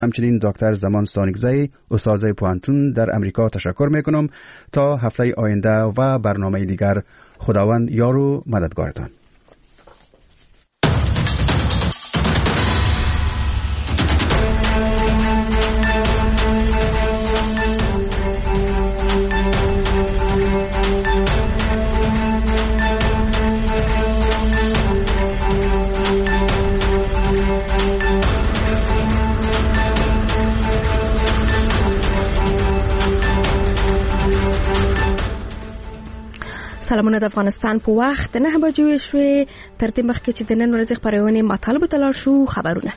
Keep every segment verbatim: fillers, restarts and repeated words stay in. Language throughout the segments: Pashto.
همچنین دکتر زمان سانگزی استاد پوهنتون در امریکا تشکر میکنم. تا هفته آینده و برنامه دیگر، خداوند یار و مددگارتان. سلامونه د افغانستان په وخت نه بجې شوې. تر دې مخکې چې د نن ورځې خبرونه مطالبه تلل شو خبرونه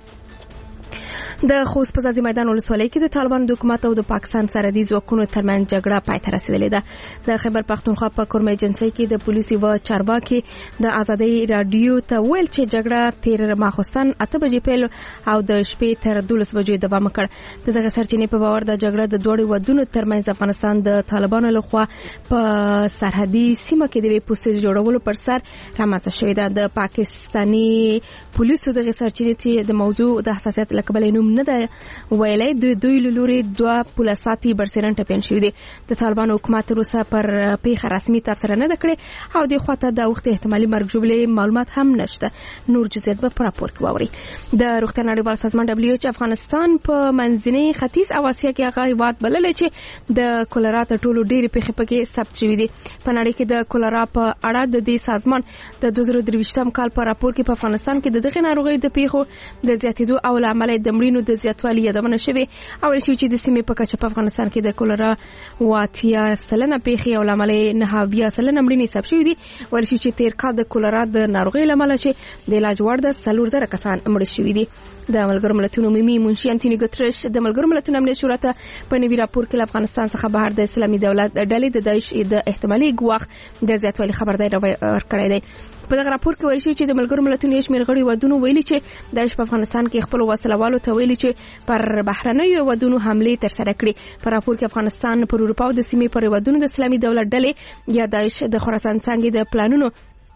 د خوست په ځاځي میدان ولسوالۍ کې د طالبان د حکومت او د پاکستان سرحدي ځواکونو ترمنځ جګړه پای ته رسیدلې ده. د خیبر پختونخوا په کورمه ایجنسۍ کې د پولیسو و چارواکي د ازادۍ رادیو ته ویل چې جګړه تیر ماخوستن اته بجې پیل او د شپې تر دولس بجې دوام وکړ. دغه سرچینې په باور د جګړه د دوړې ودونو ترمنځ افغانستان د طالبانو لخوا په سرحدي سیمه کې د پوسټ جوړولو پر سر رامنځته شوې ده. د پاکستاني پولیسو دغه سرچینې د موضوع د حساسیت لکبل نوم نه ده ویلې د دوی لوري دوه پولیساتي برسرن ټپین شوې دي. د طالبانو حکومت روسه پر پیښه رسمي تفسیر نه کړې او د خواته د وخت احتمالي مرګ جوړلې معلومات هم نشته. نور جزئیات به پر راپور کې واوري. د روغتیا نړیوال سازمان دبليو ایچ افغانستان په منځني ختیځ او اسیا کې هغه هیواد بلل چې د کولرا ته ټولو ډېری پیښې پکې ثبت شوې دي. په نړۍ کې د کولرا په اړه د دې سازمان د دوه زره درویشتم کال په راپور کې په افغانستان کې د دغه ناروغي د پیښو د زیاتېدو او عمل د مړینو د زیاتوالي یادونه شوې او ولې چې د سیمې په کچه په افغانستان کې د کولرا واتیا سلنه پیښې او عمل نه هاویا سلنه مړینې ثبت شوې دي. ولې چې تیر کال د کولرا د ناروغي لامل چې د علاج وړ د څلور زره کسان مړ شوي دي. د ملګرو ملتونو ممي منشي انټونی ګوتریش د ملګرو ملتونو امنیت شورا ته په نوي راپور کې افغانستان څخه بهر د اسلامي دولت ډلې د داعش د احتمالي ګواښ د زیاتوالي خبرداری ورکړی دی. په دغه راپور کې ویل شوی چې د ملګرو ملتونو شمیر غړي ودونو ویلي چې داعش په افغانستان کې خپل وسلوالو ته ویلي چې پر بهرنیو ودونو حمله تر سره کړي. په راپور کې افغانستان پر اروپا او د سیمې پر ودونو د اسلامي دولت ډلې یا داعش د خراسان څنګه د پلانونو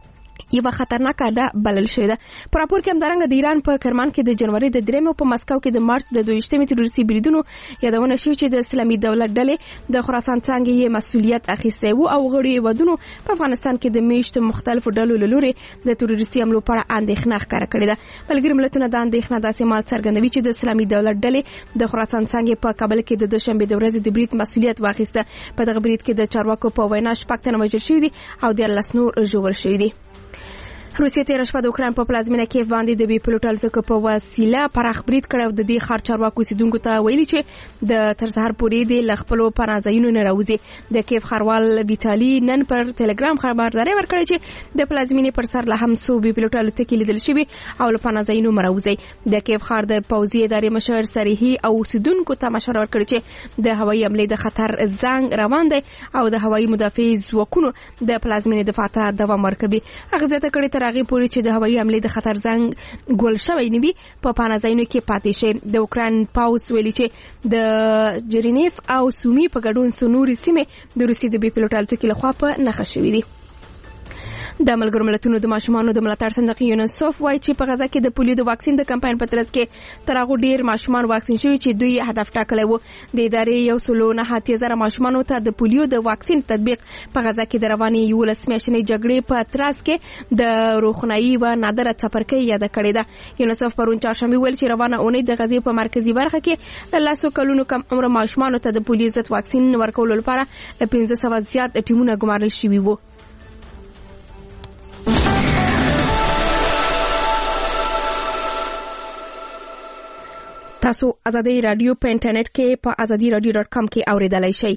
یو خطرناک اډه بلل شوې ده. په راپور کې همدارنګه د ایران په کرمان کې د جنوري د درېم او په مسکو کې د مارچ د دویشتمې تروریستي بریدونو یادونه شوې چې د اسلامي دولت ډلې د خراسان څنګه یې مسؤلیت اخیستی وو او غړي ودونو په افغانستان کې د میشت مختلفو ډلو لوري د تروریستي حملو په اړه اندېښنه ښکاره کړې ده. ملګري ملتونه د اندېښنه داسې مال څرګندوي چې د اسلامي دولت ډلې د خراسان څنګه په کابل کې د دوشنبه د ورځې د برید مسؤلیت واخیسته. په دغه برید کې د چارواکو په وینا شپږ تنه وژل شوي دي او د لس نور ژوبل شوي دي. روسیې تیر شپه د اوکراین په پلازمینه کیف باندې د بي پلوټ الوتکو په وسیله پراخ برید کړ او د دې ښار چارواکو سیدونکو ته ویلي چې د تر سهار پورې د لخپلو پناهځایونو نه راوځي. د کیف ښاروال ویټالي نن پر ټلګرام خبرداري ورکړه چې د پلازمینې پر سر له هم څو بي پلوټ الوتکې لیدل شوي او له پناهځایونو مراوځي. د کیف ښار د پوځي ادارې مشر سریحي او سیدونکو ته مشوره ورکړه چې د هوایي حملې د خطر زنګ روان دی او د هوایي مدافع ځواکونو د پلازمینې دفاع ته دوام ورکوي. هغه زیاته کړې تر هغه پورې چې د هوایي حملې د خطر زنګ ګول شوی نه وي په پناهځایونو کې پاتې شي. د اوکراین پاوز ویلي چې د جرینیف او سومي په ګډون سنوري سیمه د روسي د بي پلوټ الوتکې لخوا په نښه شوې دي. د ملګرو ملتونو د ماشومانو د ملاتړ صندوق یونیسف وایي چې په غزا کې د پولیو د واکسین د کمپاین په ترڅ کې تر هغه ډیر ماشومان واکسین شوي چې دوی هدف ټاکلی وو. د ادارې یو سلو نه اتیا زره ماشومانو ته د پولیو د واکسین تطبیق په غزا کې د روانې یولس میاشتنۍ جګړې په ترڅ کې د روغتیايي و نادره څپرکۍ یاد کړې ده. یونیسف پرون چهارشنبه ویل چې روانه اونۍ د غزې په مرکزی برخه کې له لاسو کلونو کم عمر ماشومانو ته د پولیو ضد واکسین ورکولو لپاره له پنځه سوه زیات ټیمونه ګمارل شوي وو. تاسو ازادي رادیو په انټرنیټ کې په ازادي رادیو ډاټ کام کې اوریدلای شئ.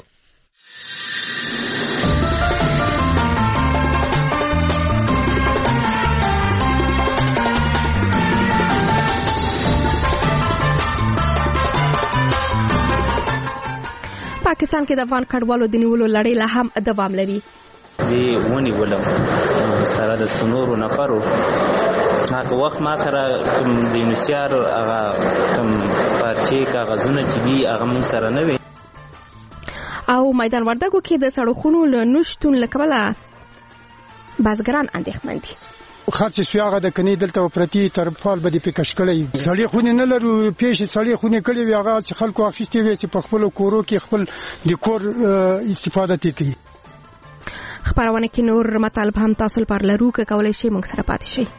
پاکستان کې د افغان کډوالو د نیولو لړۍ لا هم دوام لري. زه ونی ولم سره د سنورو نفرو هغه وخت ما سره کوم د یونیسیار هغه کوم پارچې کاغذونه چې دي هغه مون سره نه وي. او میدان وردګو کې د سړکونو له نشټون لکبله بازګران اندېښمن دي. خرڅ سو هغه د کني دلته پرتی تر فال به د پکش کړی سړی خو نه لرو پیش سړی خو نه کړی وی هغه چې خلکو اخیستي وي چې په خپل کورو کې خپل د کور استفاده کوي. خبرونه کې نور مطالب هم تاسو پر لرو کې کولای شي موږ سره پاتې شي.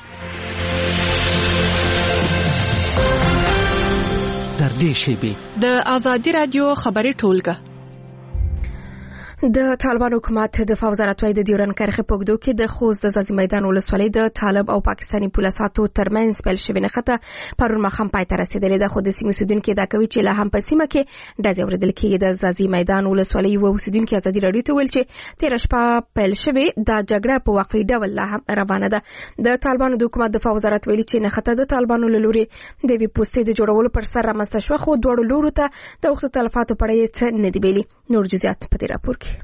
در دې شیبې د آزادي رادیو خبري ټولګه. د طالبان حکومت دفاع وزارت وايي د ډیورن کرښې په اوږدو کې د خوست د ځاځي میدان ولسوالۍ د طالب او پاکستاني پولیسو ترمنځ پیل شوې نښته پرون ماښام پای ته رسېدلې ده، خو د سیمې اوسېدونکي دا کوي چې لا هم په سیمه کې ډزې اورېدل کېږي. د ځاځي میدان ولسوالۍ یوه اوسېدونکي ازادي راډیو ته ویل چې تېره شپه پیل شوې دا جګړه په وقفي ډول لا هم روانه ده. د طالبانو د حکومت دفاع وزارت ویلي چې نښته د طالبانو له لوري د یوې پوستې د جوړولو پر سر رامنځته شوه، خو دواړو لورو ته د اوښتو تلفاتو په اړه یې څه نه دي ویلي. نور جزئیات په دې راپور کې.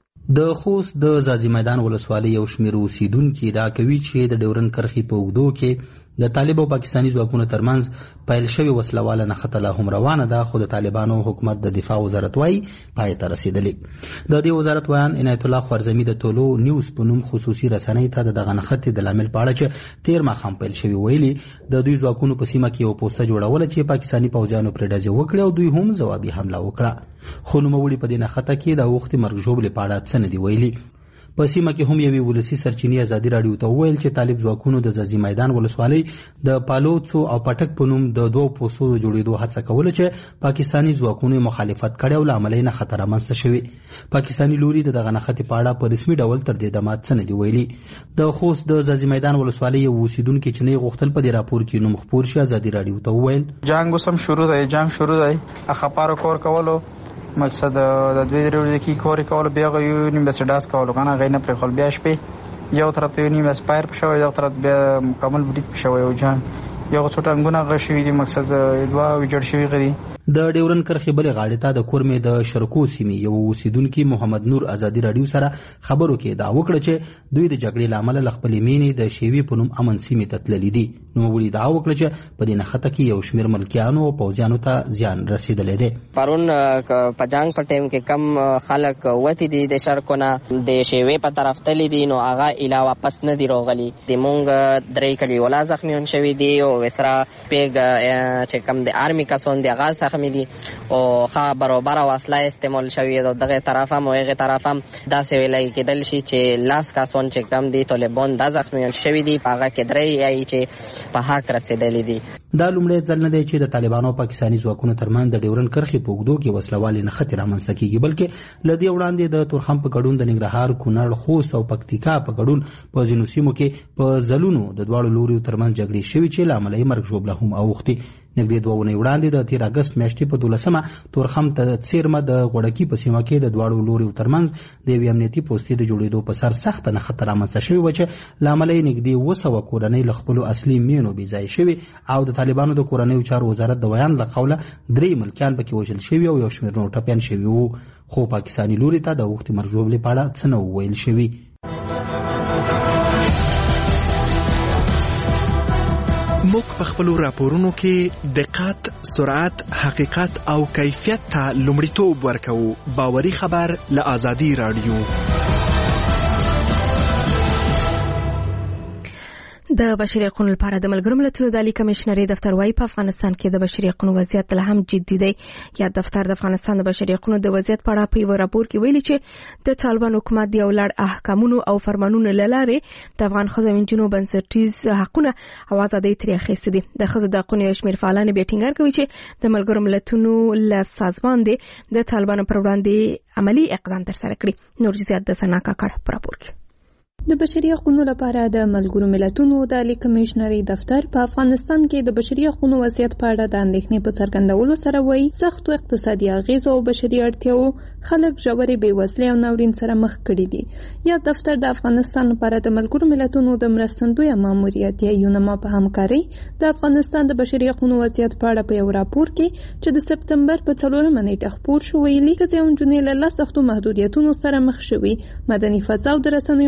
د خوست د ځاځي میدان ولسوالۍ یو شمېر اوسېدونکي دا کوي چې د ډیورن کرښې په اوږدو کې د طالب او پاکستاني ځواکونو ترمنځ پیل شوې وسلواله نښته لا هم روانه ده، خو د طالبانو حکومت د دفاع وزارت وايي پای ته رسېدلې. د دې وزارت ویان عنایت الله خوارزمي د تولو نیوز په نوم خصوصي رسنۍ ته د دغه نښتې د لامل په اړه چې تېر ماښام پیل شوې ویلي د دوی ځواکونو په سیمه کې یو پوسته جوړوله چې پاکستاني پوځیانو پرې ډزې وکړې او دوی هم ځوابي حمله وکړه، خو نوموړي په دې نښته کې د اوښتې مرګ ژوبلې په اړه څه نه دي ویلي. په سیمه کې هم یوې ولسي سرچینې ازادي راډیو ته وویل چې طالب ځواکونو د ځاځي میدان ولسوالۍ د پالوڅو او پټک په نوم د دوو پوستو د جوړېدو هڅه کوله چې پاکستاني ځواکونو مخالفت کړی او له امله یې نښته رامنځته شوې. پاکستاني لوري د دغه نښتې په اړه په رسمي ډول تر دې دمه څه نه دي ویلي. د خوست د ځاځي میدان ولسوالۍ یو اوسېدونکي چې نه یې غوښتل په دې راپور کې نوم خپور شي ازادي راډیو ته وویل جنګ اوس هم شروع دی جنګ شروع دی خپاره کور کولو مقصد د دوی ورځې کې کور کول بیا یو نیم بس ډاس کول کنه غینه پر خپل بیا شپې یو طرف ته نیم اسپایر پښوی یو طرف بیا مکمل بډیک پښوی او جان یو څوټه انګونه غشوي دي مقصد دوا وجړ شوی غدي. د ډیورن کرښې بلې غاړې ته د کورمې د شرکو سیمې یو اوسېدونکي محمد نور ازادي راډیو سره خبرو کې دا وکړه چې دوی د جګړې له امله له خپلې مینې د شیوې په نوم امن سیمې ته تللي دي. نوموړي دا وکړه چې په دې نښته کې یو شمېر ملکیانو او پوځیانو ته زیان رسېدلی دی. پرون په جنګ په ټیم کې کم خلک وتی دي د شرکونه د شیوې په طرف تللي دي نو هغه ایله واپس نه دي راغلي. د مونږ درې کلیوال زخمیان شوي دي او وسره پیګ چې کم د آرمي کسان دي هغه زخمي دي او ښه برابر وسله استعمال شوې ده. دغه طرف هم او هغه طرف هم داسې ویلی کېدل شي چې لاس کسان چې کم دي طالبان دا زخمیان شوي دي په هغه کې درې یایي چې په حق رسېدلي دي. دا لومړی ځل نه دی چې د طالبانو او پاکستاني ځواکونو ترمنځ د ډیورن کرښې په اوږدو کې وسلوالې نښتې رامنځته کېږي، بلکې له دې وړاندې د تورخم په ګډون د ننګرهار، کونړ، خوست او پکتیکا په ګډون په ځینو سیمو کې په ځلونو د دواړو لوریو ترمنځ جګړې شوې چې له امله یې مرګ ژوبله هم اوښتې. نږدې دوه اونۍ وړاندې د تېر اګست میاشتې په دولسمه تورخم ته څیرمه د غوړکي په سیمه کې د دواړو لوریو ترمنځ د یوې امنیتي پوستې د جوړېدو په سر سخته نښته رامنځته شوې وه چې له امله یې نږدې اووه سوه کورنۍ له خپلو اصلي مېنو بې ځایه شوې او د طالبانو د کورنیو چارو وزارت د بیان له قوله درې ملکیان پکې وژل شوي او یو شمېر نور ټپیان شوي وو، خو پاکستاني لوري ته د اوښتې مرګ ژوبلې په اړه څه نه وویل شوي. موږ په خپلو راپورونو کې دقت، سرعت، حقیقت او کیفیت ته لومړیتوب ورکوو. باوري خبر له آزادي راډیو. د بشري حقوقو لپاره د ملګرو ملتونو د عالی کمشنري دفتر وايي په افغانستان کې د بشري حقوقو وضعیت لا هم جدي دی. یا دفتر د افغانستان د بشري حقوقو د وضعیت په اړه په یو راپور کې ویلي چې د طالبان حکومت د ولړ احکامونو او فرمانونو لاره د افغان ښځو او نجونو بنسټیز حقوقونه او ازادۍ ترې اخیستي دي. د ښځو د حقوقو یو شمېر فعالان بیا ټینګار کوي چې د ملګرو ملتونو له سازمان دی د طالبانو پر وړاندې عملی اقدام ترسره کړي. نور جزئیات د سنا کاکړ په راپور کې. د بشري حقوقو لپاره د ملګرو ملتونو د عالی کمشنري دفتر په افغانستان کې د بشري حقوقو وضعیت په اړه د اندېښنې په څرګندولو سره وایي سختو اقتصادي اغېزو او بشري اړتیاو خلک ژورې بېوزلۍ او ناورین سره مخ کړي دي. یا دفتر د افغانستان لپاره د ملګرو ملتونو د مرستندویه ماموریت یا یونما په همکارۍ د افغانستان د بشري حقوقو وضعیت په اړه په یو راپور کې چې د سپتمبر په څلورمه نیټه خپور شو ویلي ښځې او نجونې له لا سختو محدودیتونو سره مخ شوي، مدني فضا او د رسنیو ازادي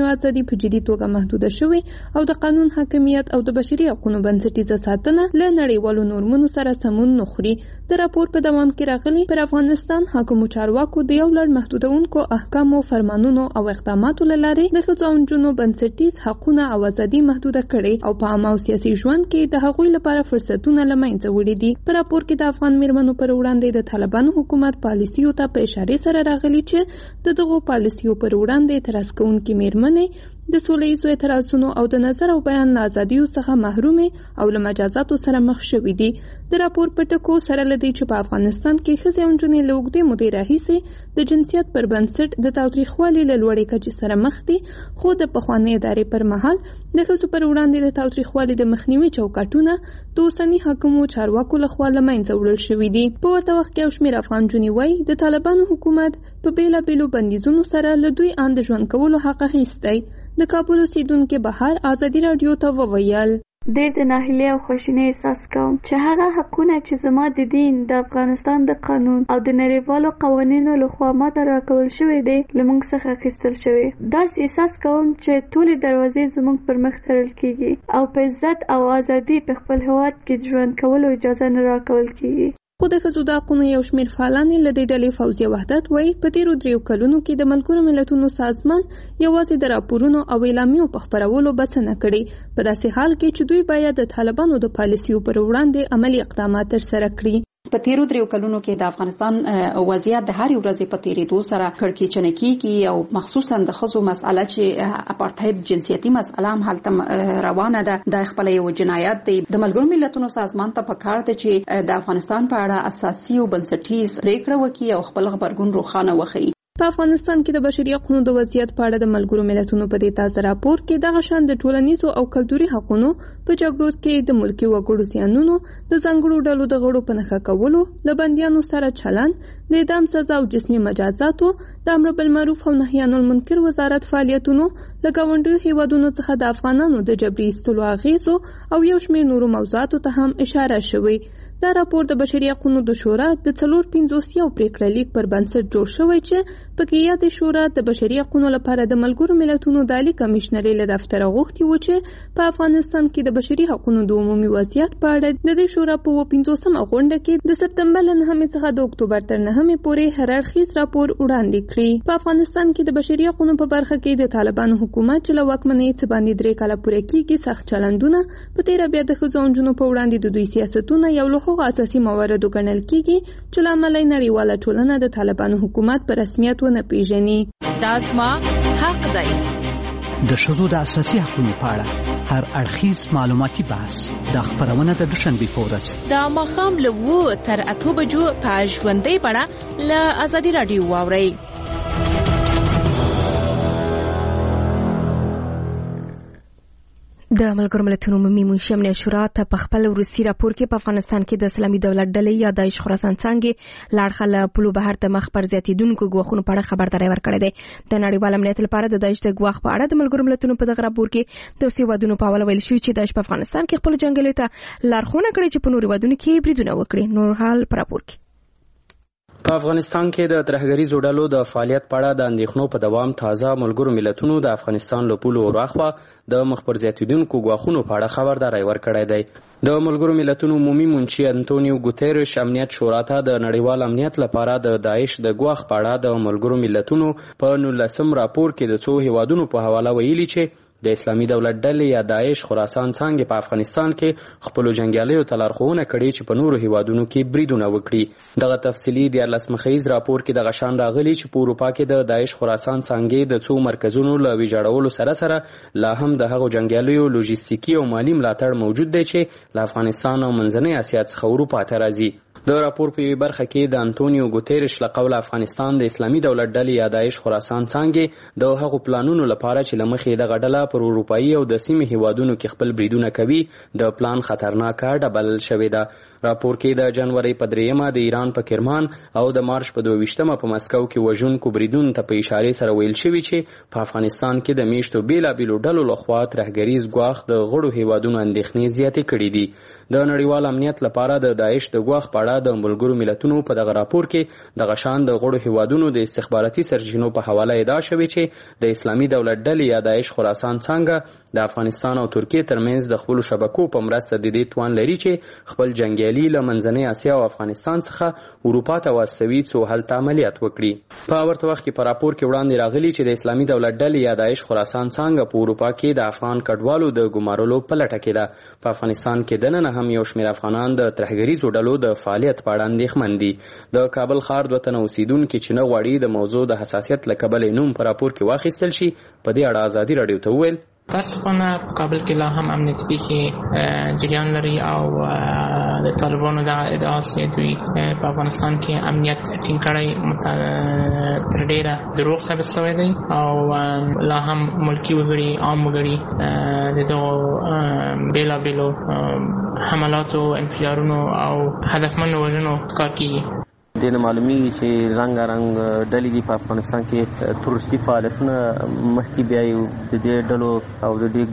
په جدي توګه محدوده شوې او د قانون حاکمیت او د بشري حقوقو بنسټیزه ساتنه له نړیوالو نورمونو سره سمون نه خوري. د راپور په دوام کې راغلي پر افغانستان حاکمو چارواکو د یو لړ محدودونکو احکامو، فرمانونو او اقداماتو له لارې د ښځو او نجونو بنسټیز حقونه او ازادي محدوده کړي او په عامه او سیاسي ژوند کې د هغوی لپاره فرصتونه له منځه وړي دي. په راپور کې د افغان میرمنو پر وړاندې د طالبانو حکومت پالیسیو ته په اشاره سره راغلي چې د دغو پالیسیو پر وړاندې اعتراض کوونکې میرمنې د سوله ییزو اعتراضونو او د نظر او بیان له ازادیو څخه محرومې او له مجازاتو سره مخ شوي دي. د راپور په ټکو سره له دې چې په افغانستان کې ښځې او نجونې له اوږدې مودې راهیسې د جنسیت پر بنسټ د تاوتریخوالي له لوړې کچې سره مخ دي، خو د پخوانۍ ادارې پر مهال د ښځو پر وړاندې د تاوتریخوالي د مخنیوي چوکاټونه د اوسني حاکمو چارواکو لخوا له منځه وړل شوي دي. په ورته وخت کې یو شمېر افغان نجونې وایي د طالبانو حکومت په بېلابېلو بندیزونو سره له دوی ان د ژوند کولو حق اخیستی. د کابل اوسیدونکو بهر ازادي راډیو ته وویل: ډېر د ناهیلۍ او خواشینۍ احساس کوم چې هغه حقونه چې زما د دین، د افغانستان د قانون او د نړیوالو قوانینو لخوا ماته راکول شوی دی له موږ څخه اخیستل شوی. داسې احساس کوم چې ټولې دروازې زموږ پر مخ تړل کیږي او په عزت او ازادي په خپل هېواد کې ژوند کولو اجازه نه راکول کیږي. خو د ښځو د حقونو یو شمېر فعالانې له دې ډلې فوزیه وحدت وایي په تېرو دریو کلونو کې د ملګرو ملتونو سازمان یوازې د راپورونو او اعلامیو په خپرولو بسنه کړې، په داسې حال کې چې دوی باید د طالبانو د پالیسیو پر وړاندې عملي اقدامات ترسره کړي. په تیرو دریو کلونو کې د افغانستان وضعیت د هرې ورځې په تیریدو سره کړکېچنه کیږي او مخصوصا د ښځو مسأله چې اپارټاید جنسیتي مسأله هم هلته روانه ده، د خپل یو جنایت دی. د ملګرو ملتونو سازمان ته پکار ده چې د افغانستان په اړه اساسي او بنسټیز پریکړه وکړي او خپل غبرګون روښانه وښيي. په افغانستان کې د بشري حقوقو د وضعیت په اړه د ملګرو ملتونو په دې تازه راپور کې دغه شان د ټولنیزو او کلتوري حقوقو په جګړو کې د ملکي وګړو زیانونو، د ځانګړو ډلو د غړو په نښه کولو، له بندیانو سره چلند، د اعدام سزا او جسمي مجازاتو، د امر بالمعروف او نهي عن المنکر وزارت فعالیتونو، له ګاونډیو هیوادونو څخه د افغانانو د جبري ایستلو اغیزو او یو شمېر نورو موضوعاتو ته هم اشاره شوې. دا راپور د بشري حقوقو د شورا د څلور پنځوسیو پریکړه لیک پر بنسټ جوړ شوی چې پکې یاد شورا د بشري حقوقو لپاره د ملګرو ملتونو د عالی کمشنرۍ له دفتره غوښتي و چې په افغانستان کې د بشري حقوقو د عمومي وضعیت په اړه د دې شورا په پنځوسمه غونډه کې د سپتمبر له نهمې څخه د اکتوبر تر نهمې پورې هر اړخیز راپور وړاندې کړي. په افغانستان کې د بشري حقوقو په برخه کې د طالبانو حکومت چې له واکمنۍ څخه باندې درې کاله پورې کېږي سخت چلندونه، په تیره بیا د ښځو او نجونو په وړاندې د دوی سیاستونه یو له هغو اساسي مواردو ګڼل کېږي چې له امله یې نړیواله ټولنه د طالبانو حکومت په رسمیت ونه پیژني. دا زما حق دی. د ښځو د اساسي حقوقو په اړه هر اړخیز معلوماتي بحث د خبرونه د دوشنبې په ورځ د ماښام له اوو تر اتو بجو په ژوندۍ بڼه له ازادي راډیو واورئ. د ملګرو ملتونو عمومي منشي امنیت شورا ته په خپل وروستي راپور کې په افغانستان کې د اسلامي دولت ډلې یا داعش خراسان څانګې لاړخه له پولو بهر ته مخ پر زیاتېدونکو ګواښونو په اړه خبرداری ورکړی دی. د نړیوال امنیت لپاره د داعش د ګواښ په اړه د ملګرو ملتونو په دغه راپور کې د اوس هیوادونو په حواله ویل شوي چې داعش په افغانستان کې خپل جنګیالیو ته لارښوونه کړې چې په نورو هیوادونو کې بریدونه وکړي. نور حال په راپور کې په افغانستان کې د ترهګریزو ډلو د فعالیت په اړه د اندېښنو په دوام تازه ملګرو ملتونو د افغانستان له پولو وراخوا د مخ پر زیاتېدونکو ګواښونو په اړه خبرداری ورکړی دی. د ملګرو ملتونو عمومي منشي انټونیو ګوتریش امنیت شورا ته د نړیوال امنیت لپاره د داعش د ګواښ په اړه د ملګرو ملتونو په نولسم راپور کې د څو هیوادونو په حواله ویلي چې د اسلامي دولت ډلې یا داعش خراسان څانګې په افغانستان کې خپل جنګیالیو ته لارښوونه کړې چې په نورو هیوادونو کې بریدونه وکړي. دغه تفصیلي دیارلس مخیز راپور کې دغه شان راغلي چې په اروپا کې د داعش خراسان څانګې د څو مرکزونو له ویجاړولو سره سره لا هم د هغو جنګیالیو لوجستیکي او مالی ملاتړ موجود دی چې له افغانستان او منځنۍ اسیا څخه اروپا ته راځي. د راپور په یوې برخه کې د انټونیو ګوتریش له قوله افغانستان د اسلامي دولت ډلې یا داعش خراسان څانګې د هغو پلانونو لپاره چې له مخې دغه ډله پر اروپایي او د سیمې هیوادونو کې خپل بریدونه کوي د پلان خطرناکه ډه بلل شوې ده. راپور کې د جنوري په دریمه د ایران په کرمان او د مارچ په دوه ویشتمه په مسکو کې وژونکو بریدونو ته په اشاره سره ویل شوي چې په افغانستان کې د میشتو بیلابیلو ډلو لخوا ترهګریز ګواښ د غړو هیوادونو اندېښنې زیاتې کړي دي. د نړیوال امنیت لپاره د داعش د ګواښ په اړه د ملګرو ملتونو په دغه راپور کې دغه شان د غړو هیوادونو د استخباراتي سرچینو په حواله ادعا شوې چې د اسلامي دولت ډلې یا داعش خراسان څنګه د افغانستان او ترکیې ترمنځ د خپلو شبکو په مرسته د دې توان لري چې خپل جنګیالي له منځنۍ اسیا او افغانستان څخه اروپا ته واستوي څو هلته عملیات وکړي. په ورته وخت کې په راپور کې وړاندې راغلي چې د اسلامي دولت ډلې یا داعش خراسان څنګه په اروپا کې د افغان کډوالو د ګمارلو په لټه کې ده. په افغانستان کې دننه هم یو شمېر افغانان د ترهګریزو ډلو د فعالیت په اړه اندېښمن دي. د کابل ښار دوه تنه اوسیدونکي چې نه غواړي د موضوع د حساسیت له کبله نوم په راپور کې واخیستل شي په دې اړه ازادي راډیو ته وویل متاسفانه په کابل کې لا هم امنیتي پیښې جریان لري او د طالبانو دغه ادعاست چې دوی په افغانستان کې امنیت ټینګ کړی تر ډېره دروغ ثابت شوی دی او لا هم ملکي وګړي عام وګړي د دغو بېلابېلو حملاتو انفجارونو او هدفمندو وژنو کار کیږي. دې نه معلومیږي چې رنګارنګ ډلې دي په افغانستان کې تروریستي فعالیتونه مخکې بیا یو د دې ډلو او د دې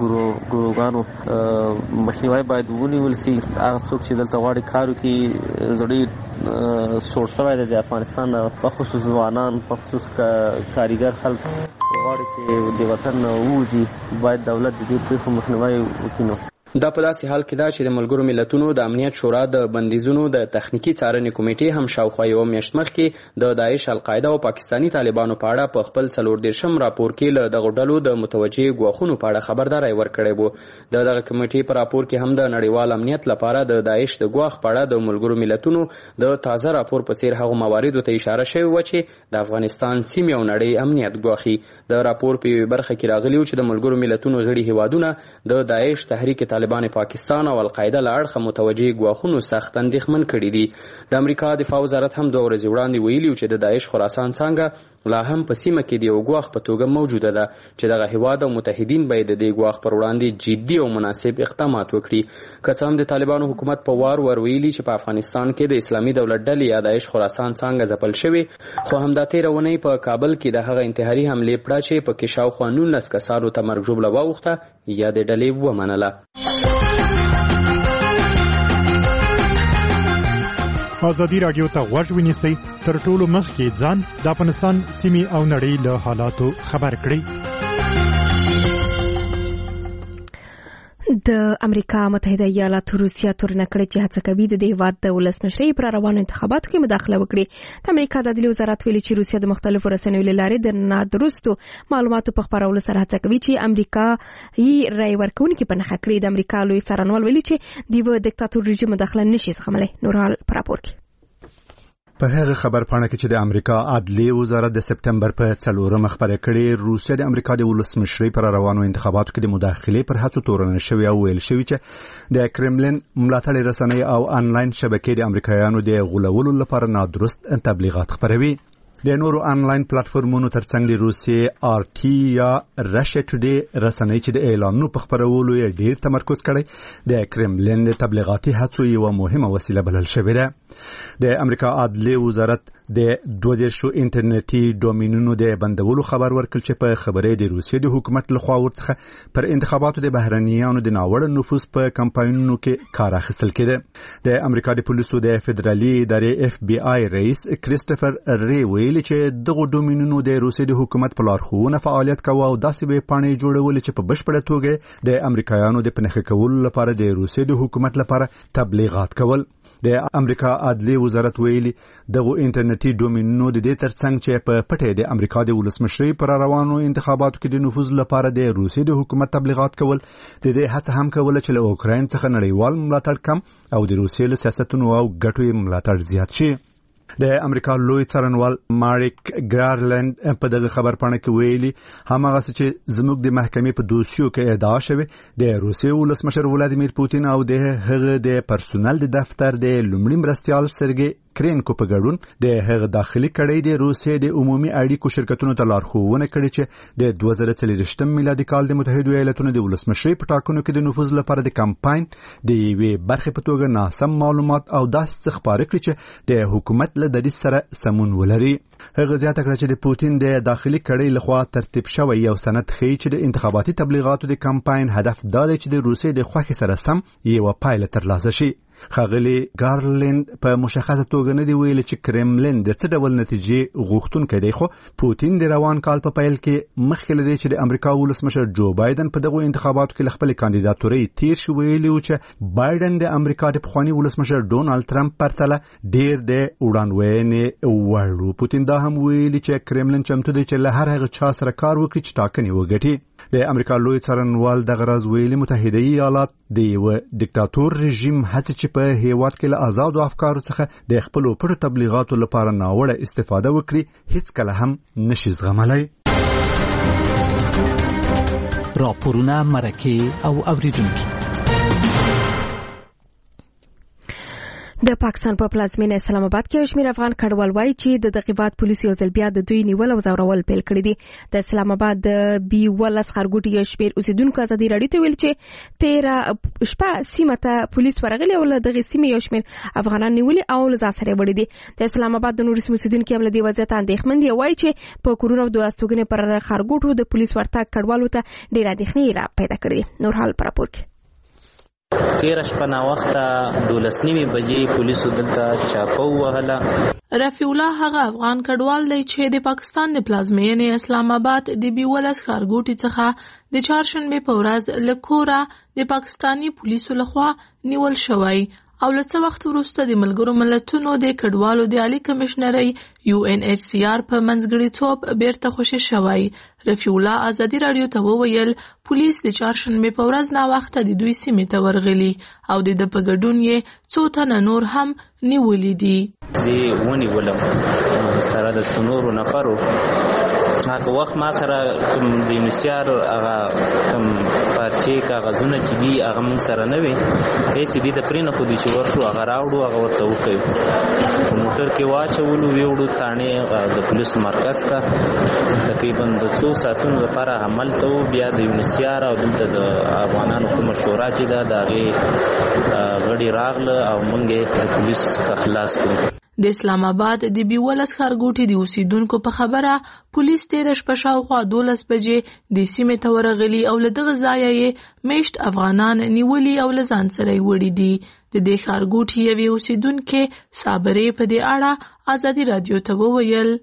ګروهګانو مخنیوی باید ونیول شي. هغه څوک چې دلته غواړي کار وکړي زړی سوړ شوی دی د افغانستان په خصوص ځوانان په خصوص کاریګر خلک غواړي چې د وطن ووځي باید دولت د دې پېښو مخنیوی وکړي. دا په داسې حال کې ده چې د ملګرو ملتونو د امنیت شورا د بندیزونو د تخنیکی څارنې کمیټې هم شاوخوا یوه میاشت مخکې د داعش القاعده او پاکستاني طالبانو په اړه په خپل څلور دېرشم راپور کې له دغو ډلو د متوجه ګواښونو په اړه خبرداری ورکړی و. د دغه کمیټې په راپور کې هم د نړیوال امنیت لپاره د داعش د ګواښ په اړه د ملګرو ملتونو د تازه راپور په څیر هغو مواردو ته اشاره شوې وه چې د افغانستان سیمې او نړۍ امنیت ګواښي. د راپور په یوې برخه کې راغلي و چې د ملګرو ملتونو غړي هیوادونه د داعش تحریک طالبان پاکستان او القاعده له اړخه متوجه ګواښونو سخت اندېښمن کړي دي. د امریکا دفاع وزارت هم دوه ورځې وړاندې ویلي و چې د داعش خراسان څنګه لا هم په سیمه کې د یو ګواښ په توګه موجوده ده چې دغه هیواد او متحدین باید د دې ګواښ پر وړاندې جدي او مناسب اقدامات وکړي. که څه هم د طالبانو حکومت په وار ور ویلي چې په افغانستان کې د اسلامي دولت ډلې یا داعش خراسان څنګه ځپل شوې، خو همدا تېره اونۍ په کابل کې د هغه انتحاري حملې پړه چې پکې شاوخوا نولس کسانو ته مرګ ژوبله واوښته یا د ډلې ومنله. ازادي راډیو ته غوږ ونیسئ تر ټولو مخکې ځان د افغانستان سیمې او نړۍ له حالاتو خبر کړئ. د امریکا متحده ایالاتو روسیا تورنه کړې چې هڅه کوي د دې هیواد د ولسمشرۍ پر روانو انتخاباتو کې مداخله وکړي. د امریکا د عدلي وزارت ویلي چې روسیا د مختلفو رسنیو له لارې د نادرستو معلوماتو په خپرولو سره هڅه کوي چې امریکایي رای ورکوونکي په نښه کړي. د امریکا لوی څارنوال ویلي چې د یوه دیکتاتور رژیم مداخله نشي زغملی. نورحال په راپور کې په هغه خبرپاڼه کې چې د امریکا عدلي وزارت د سپتمبر په څلورمه خبره کړې، روسیا د امریکا د ولسمشرۍ پر روانو انتخاباتو کې د مداخلې پر هڅو تورنه شوې او ویل شوی چې د کرملین ملاتړ رسنۍ او انلاین شبکې د امریکایانو د غولولو لپاره نادرست تبلیغات خپروي. د نورو انلاین پلیټفارمونو ترڅنګ د روسیې آر ټي یا رشیا ټوډې رسنۍ چې د اعلانونو په خپرولو یې ډیر تمرکز کړی د کرملین د تبلیغاتي هڅو یوه مهمه وسیله بلل شوې ده. د امریکا عدلي وزارت د دوه دیرشو انټرنیټي ډومینونو د بندولو خبر ورکړ چې په خبرې د روسیې د حکومت لخوا ورڅخه پر انتخاباتو د بهرنیانو د ناوړه نفوذ په کمپاینونو کې کار اخیستل کېده. د امریکا د پولیسو د فدرالي ادارې اف بي آی رئیس کریسټوفر ری ویلي چې دغه ډومینونو د روسیې د حکومت په لارښوونه فعالیت کوي او داسې به پاڼې جوړول چې په بشپړه توګه د امریکایانو د پنهخه کولو لپاره د روسیې د حکومت لپاره تبلیغات کول. د امریکا عدلي وزارت ویلي دغه انټرنیټي ډومینونو د دې ترڅنګ چې په پټه د امریکا د ولسمشرۍ پر روانو انتخاباتو کې د نفوذ لپاره د روسیې د حکومت تبلیغات کول، د دې هڅه هم کوله چې له اوکراین څخه نړیوال ملاتړ کم او د روسیې له سیاستونو او ګټو ملاتړ زیات شي. د امریکا لوی څارنوال ماریک ګارلند په دغه خبرپاڼه کې ویلي هماغه چې زموږ د محکمې په دوسیو کې ادعا شوی د روسیې ولسمشر ولادیمیر پوتین او د هغه د پرسونل د دفتر د لومړي مرستیال سرګي کرینکو په ګډون د هغه داخلي کړۍ د روسیې د عمومي اړیکو شرکتونو ته لارښوونه کړې چې د دوه زره څلوېښتم میلادي کال د متحده ایالاتونو د ولسمشرۍ په ټاکنو کې د نفوذ لپاره د کمپاین د یوې برخې په توګه ناسم معلومات او داسې خبرې کړې چې د حکومت له دریځ سره سمون ولري. هغه زیاته کړه چې د پوتین د داخلي کړۍ لخوا ترتیب شوی یو سند ښیي چې د انتخاباتي تبلیغاتو د کمپاین هدف دا دی چې د روسیې د خوښې سره سم یو پایله ترلاسه شي. ښاغلي ګارلند په مشخصه توګه نه دی ویلي چې کرملین د څه ډول نتیجې غوښتونکی دی، خو پوتین د روان کال په پیل کې مخکې له دې چې د امریکا ولسمشر جو بایدن په دغو انتخاباتو کې له خپلې کاندیداتورۍ تیر شو ویلي و چې بایدن د امریکا د پخواني ولسمشر ډونالد ټرمپ پرتله ډیر د وړاندوینې وړ و. پوتین دا هم ویلي چې کرملین چمتو دی چې له هر هغه چا سره کار وکړي چې ټاکنې وګټي. د امریکا لوی څارنوال دغه راز ویلي متحده ایالات د یو دیکتاتور رژیم هڅې چې په هیواد کې له آزادو افکارو څخه د خپل پټو تبلیغاتو لپاره ناوړه استفاده وکړي هیڅ کله هم نشي زغملای. راپورونه مرکه او اوریدونکو د پاکستان په پلازمینه اسلام آباد کې شمیر افغان کډوال وایي چې د دغیبات پولیس یو ځل بیا د دوی نیول او زورول پیل کړی دي. د اسلام آباد د بي ولس خرګوټي یو شمیر اوسیدونکو ازادي راډیو ته ویل چې تیرا شپه سیمه ته پولیس ورغلي او دغه سیمه یو شمیر افغانان نیولي او له ځاسره وړي دي. د اسلام آباد د نورو اوسیدونکو هم له دې وضعیت اندېښمن دي، وایي چې په کورونو د استوګنې پر خرګوټو د پولیس ورتګ کډوالو ته ډېر اندېښنې پیدا کړې. نور حال پر راپور کې تیر شپه نا وخته دولس نیمې بجې پولیسو دلته چاپو وهله. رفیع الله هغه افغان کډوال دی چې د پاکستان د پلازمینې اسلام آباد د بي ولس ښارګوټي څخه د چهارشنبې په ورځ له کوره د پاکستاني پولیسو لخوا نیول شوی او له څه وخت وروسته د ملګرو ملتونو د کډوالو د عالی کمشنرۍ یو ان ایچ سی آر په منځګړیتوب بیرته خوشي شوی. رفیع الله ازادي راډیو ته وویل پولیس د چهارشنبې په ورځ نا وخته د دوی سیمې ته ورغلي او د د په ګډون یې څو تنه نور هم نیولي دي. زه ونیولم سره د څلورو نفرو. هغه وخت ما سره کوم د یونیسیار هغه کوم پارچې کاغذونه چې دي هغه موږ سره نه وي، هیڅ دې د پرې نه خو دي چې ورشو هغه راوړو هغه ورته وکړو په موټر کې واچولو ویوړو تانې د پولیسو مرکز ته تقریبا د څو ساعتونو لپاره عمل ته بیا د یونیسیار او دلته د افغانانو کومه شورا چې ده د هغې غړي راغله او موږ یې د پولیسو څخه خلاص کړو. د اسلام آباد د بي ولس ښارګوټي د اوسیدونکو په خبره پولیس تیره شپه شاوخوا دولس بجې د سیمې ته ورغلي او له دغه ځایه یې میشت افغانان نیولي او له ځان سره یې وړي دي. د دې ښارګوټي یوې اوسیدونکې صابرې په دې اړه ازادي راډیو ته وویل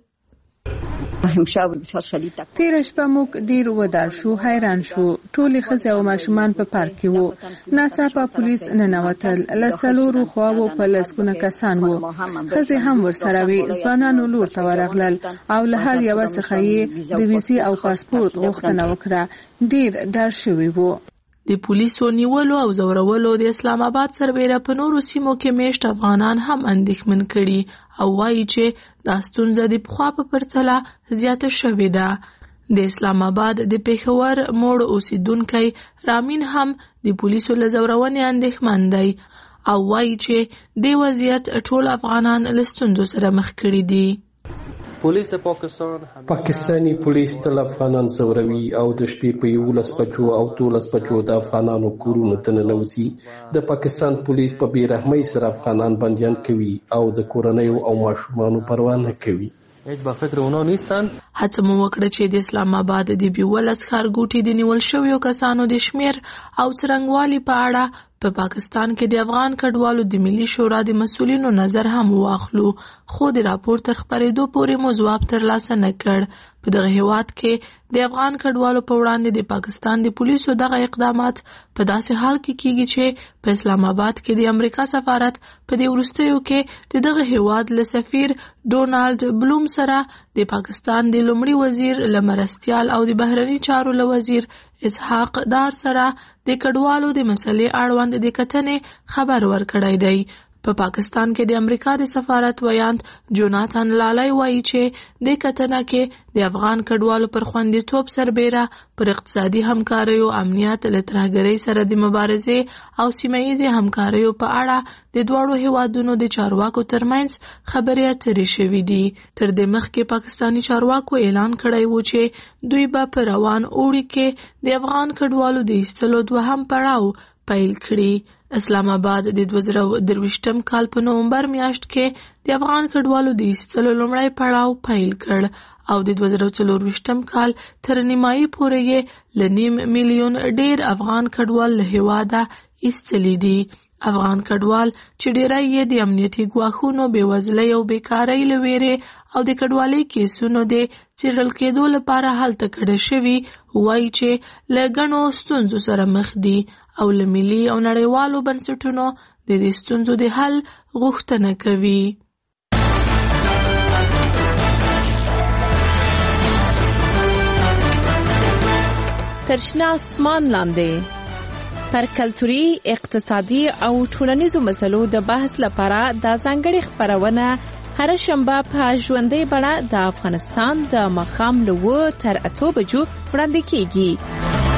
تیره شپه موږ ډیر ودار شو، حیران شو. ټولې ښځې او ماشومان په پارک کې وو. ناڅاپه پولیس ننوتل. له څلورو خواوو په لسګونه کسان وو. ښځې هم ورسره وې. ځوانانو لور ته ورغلل او له هر یوه څخه یې د ویزې او پاسپورت غوښتنه وکړه. ډیر ډار شوي وو. د پولیسو نیولو او زورولو د اسلام آباد سربیره په نورو سیمو کې میشت افغانان هم اندېښمن کړي او وایي چې دا ستونزه د پخوا په پرتله زیاته شوې ده. د اسلام آباد د پېښور موړ اوسیدونکی رامین هم د پولیسو له زورونې اندېښمن دی او وایي چې د وضعیت ټول افغانان له ستونزو سره مخ کړي دي. پولیس د پاکستان پاکستاني پولیس تل افغانان زوروي او د شپې په یولس بجو او دولس بجو د افغانانو کورونو ته ننوځي. د پاکستان پولیس په بې رحمۍ سره افغانان بندیان کوي او د کورنیو او ماشومانو پروا نه کوي. هیڅ با فکر ونه نیستن. هڅه مو وکړه چې د اسلام آباد د بي ولس ښارګوټي د نیول شویو کسانو د شمیر او څرنګوالي په اړه په پاکستان کې د افغان کډوالو د ملي شورا د مسؤلینو نظر هم واخلو، خو د راپور تر خپرېدو پورې مو ځواب ترلاسه نه کړ. په دغه هیواد کې د افغان کډوالو په وړاندې د پاکستان د پولیسو دغه اقدامات په داسې حال کې کیږي چې په اسلام آباد کې د امریکا سفارت په دې وروستیو کې د دغه هیواد له سفیر ډونالد بلوم سره د پاکستان د لومړي وزیر له مرستیال او د بهرني چارو له وزیر اسحاق دار سره د کډوالو د مسلې اړوند د کتنې خبر ورکړی دی. په پاکستان کې د امریکا د سفارت ویاند جوناتان لالای وایي چې د کتنه کې د افغان کډوالو پر خوندیتوب سربېره پر اقتصادي همکاریو، امنیت، له ترهګرۍ سره د مبارزې او سیمه ییزې همکاریو په اړه د دواړو هیوادونو د چارواکو ترمنځ خبرې اترې شوې دي. تر دې مخکې پاکستاني چارواکو اعلان کړی و چې دوی به په روان اوړي کې د افغان کډوالو د ایستلو دوهم پړاو پیل کړي. اسلام آباد د دوه زره درویشتم کال په نومبر میاشت کې د افغان کډوالو د ایستلو لومړی پړاو پیل کړ او د دوه زره څلورویشتم کال تر نیمایي پورې یې له نیم میلیون ډیر افغان کډوال له هیواده ایستلي دي. افغان کډوال چې ډیری یې د امنیتي ګواښونو، بېوزلۍ او بیکارۍ له ویرې او د کډوالۍ کیسونو د څېړل کېدو لپاره هلته کډه شوي، وایي چې له ګڼو ستونزو سره مخ دي او له ملي او نړیوالو بنسټونو د دې ستونزو د حل غوښتنه کوي. تر شنه اسمان لاندې پر کلتوري، اقتصادي او ټولنیزو مسلو د بحث لپاره د ځانګړي خبرونه هر شنبه په ژوندۍ بڼه د افغانستان د ماښام له اوه تر اتو بجو وړاندې کیږي.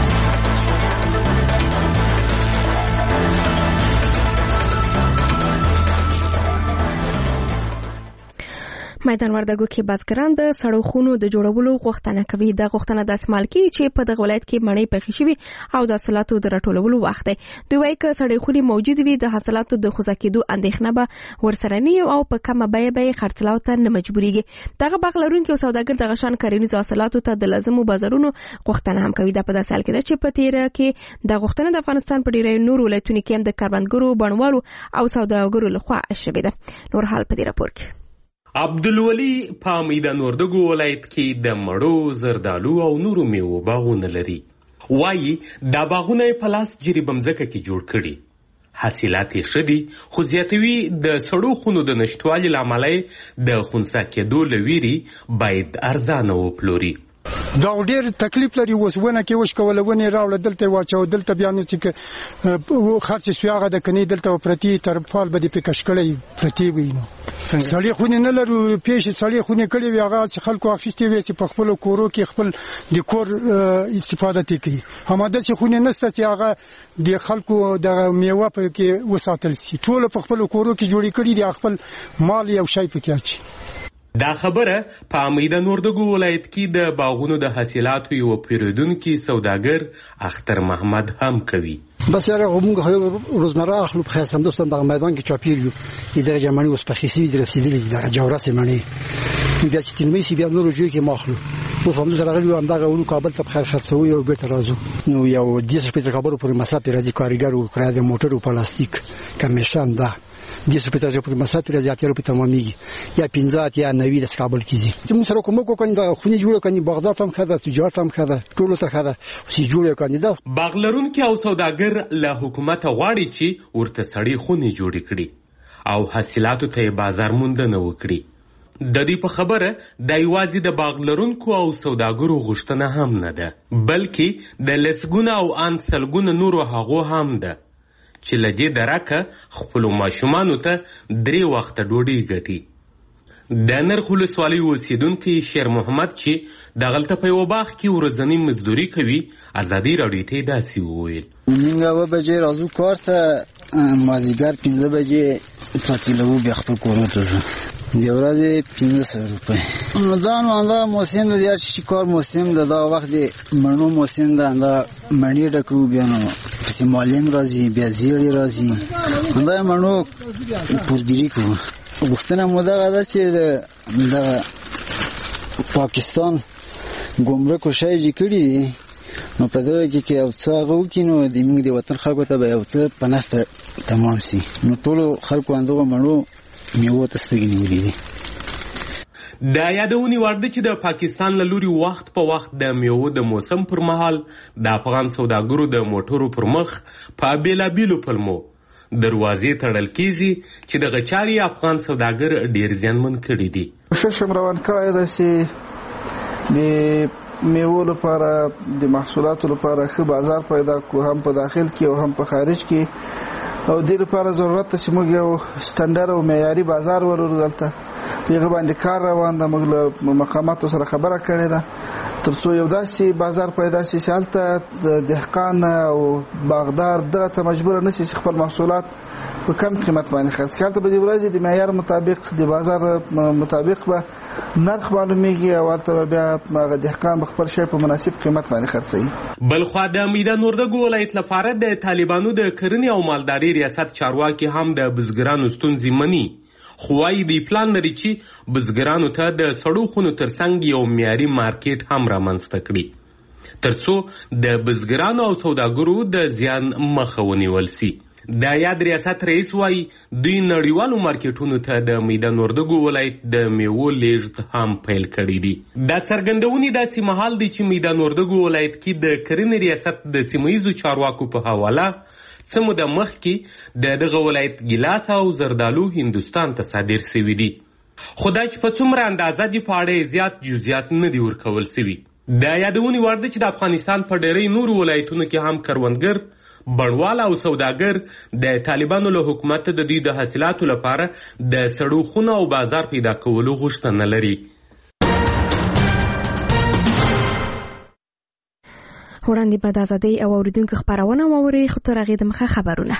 میدان وردګو کې بزګران د سړو خونو د جوړولو غوښتنه کوي. د غوښتنه د اسمال کې چې په دغه ولایت کې مڼې پخې شوي او د حاصلاتو د راټولولو وخت دی. دوی وايي که سړې خونې موجود وي د حاصلاتو د خوځا کېدو اندېښنه به ورسره نه او په کمه بیه به خرڅلاو ته نه مجبورېږي. دغه باغ لرونکي او سوداګر دغه شان کرنیزو حاصلاتو ته د لازمو بازارونو غوښتنه هم کوي. دا په داسې حال کې ده چې په تېره کې د غوښتنه د افغانستان په ډېرو نورو ولایتونو کې هم د کروندګرو، بڼوالو او سوداګرو لخوا شوې ده. نور حال په دې راپور کې. عبدالولي په میدان وردګو ولایت کې د مړو، زردالو او نورو میوو باغونه لري. وایي دا باغونه په لاس جریبه مځکه کې جوړ کړي. حاصلات یې ښه دي، خو زیاتوي د سړو خونو د نشتوالي له امله د خنثی کېدو له ویرې باید ارزانه وپلوري. دا ډېر تکلیف لري. اوس ونه کې وشکوله، ونې راوړه دلته واچو، دلته بیا نو چې خرڅ شوي هغه د کنې دلته پرتې طرفال به دې پې کش کړی پرتې وي. نو سړې خونې نه لرو، پیښې سړې خونې کړې وي، هغه چې خلکو اخیستې وي چې په خپلو کورو کې خپل د کور استفاده ترې کوي. همداسې خونې نشته چې هغه د خلکو دغه میوه په کې وساتل شي. ټوله په خپلو کورو کې جوړې کړي دي، خپل مال یو شی پکې اچي. دا خبره په میدان وردګو ولایت کې د باغونو د حاصلاتو یو پیرودونکي سوداګر اختر محمد هم کوي. بس یاره موږ روزمره اخلو په خاص هم دوستان د میدان کې چاپیر یو دغه جمعنی اوس په خېسي د رسیدلې د جوړه سیمنې بیا چې تلمي سی بیا نور جوړ کې ماخلو اوس هم زه راغلی هم دغه ولو کابل ته خیر خرڅوي او به تر راځو. نو یو دیس په کابل پر مسافر راځي کاریګر او کړه د موټر او پلاستیک کمیشن ده دیس په تاسو په مسافر راځي اتر په تمامي یا پنځات یا نوي د کابل کیږي. چې موږ سره کوم کو کني د خوني جوړ کني بغداد هم خاله تجارت هم خاله ټولو ته خاله سی جوړ کني دا باغلرون کې او سوداګر له حکومت غواړي چې ورته سړی خوني جوړ کړي او حاصلاتو ته بازار موندنه وکړي. د دې په خبره د یوازې د باغلرونکو او سوداګرو غوښتنه هم نه ده، بلکې د لسګونه او ان سلګونه نورو هغو هم ده چې لدې درکه خپل ماشومانو ته درې وخت ډوډۍ ګټي. د نرخ ولسوالۍ اوسیدونکي شیر محمد چې د غلطه په یو باغ کې ورځنی مزدوري کوي ازادي راډیو ته داسې وویل. موږ اوه بجې راځو کار ته، مازدیګر پنځه بجې تعطیلوو، بیا خپل کورونو ته ځو. د ورځې پنځه سوه روپۍ. دا نو دا موسم د هر شي کار موسم ده، دا وخت د مڼو موسم ده، دا مڼې ډکوو، بیا نو پسې مالین راځي، بیا زیړې راځي، دا مڼو پورګیري کوو. غوښتنه مو دغه ده چې د پاکستان ګمرک شایجې کړي دي، نو په دغه کې که یو څه هغه وکړي نو د موږ د وطن خلکو ته به یو څه په نفت تمام سي. نو ټولو خلکو همدغه مڼو میوو ته سترګې نیولې دي. دا یادونې وړ ده چې د پاکستان له لوري وخت په وخت د میوو د موسم پر مهال د افغان سوداګرو د موټرو پر مخ په بېلابېلو پلمو دروازې تړل کېږي چې دغه چارې افغان سوداګر ډېر زیانمن کړي دي. کوشش هم روان کړی ده چې د میوو لپاره د محصولاتو لپاره ښه بازار پیدا کړو، هم په داخل کې او هم په خارج کې. او د لپاره ضرورت ته چې موږ یو سټانډرډ او معیاري بازار ورور دلته پیغه باندې کار روان ده. موږ له مقاماتو سره خبره کړې ده ترڅو یو داسې بازار پیدا شي چې هلته د دهقان او باغدار دغه ته مجبور نه شي خپل محصولات په کم قیمت باندې خرڅ کړي. په دې ورځ د معیار مطابق د بازار مطابق به نرخ معلومیږي او هلته بیا هغه دهقان خپل شی په مناسب قیمت باندې خرڅوي. بلخوا د میدان وردګو ولایت لپاره د طالبانو د کرنې او مالداري ریاست چارواکي هم د بزګرانو ستونزې مني، خو وايي د پلان لري چې بزګرانو ته د سړو خونو ترڅنګ یو معیاري مارکیټ هم رامنځته کړي ترڅو د بزګرانو او سوداګرو د زیان مخه ونیول سي. د یاد ریاست رئیس وايي دوی نړیوالو مارکیټونو ته د میدان وردګو ولایت د میوو لیږد هم پیل کړی دي. دا څرګندونې داسې مهال دی چې میدان وردګو ولایت کې د کرنې ریاست د سیمهییزو چارواکو په حواله څه موده مخکې د دغه ولایت ګیلاس او زردالو هندوستان ته صادر شوي دي، خو دا چې په څومره اندازه دي په اړه زیات جزئیات نه دي ورکول شوي. د یادونې وړ ده چې د افغانستان په ډېری نورو ولایتونو کې هم کروندګر، بڼوال او سوداګر د طالبانو له حکومت د دوی د حاصلاتو لپاره د سړو خونو او بازار پیدا کولو غوښتنه لري. وړاندې به د ازادۍ او اوریدونکو خبرونه واورئ، خو تر هغې دمخه خبرونه.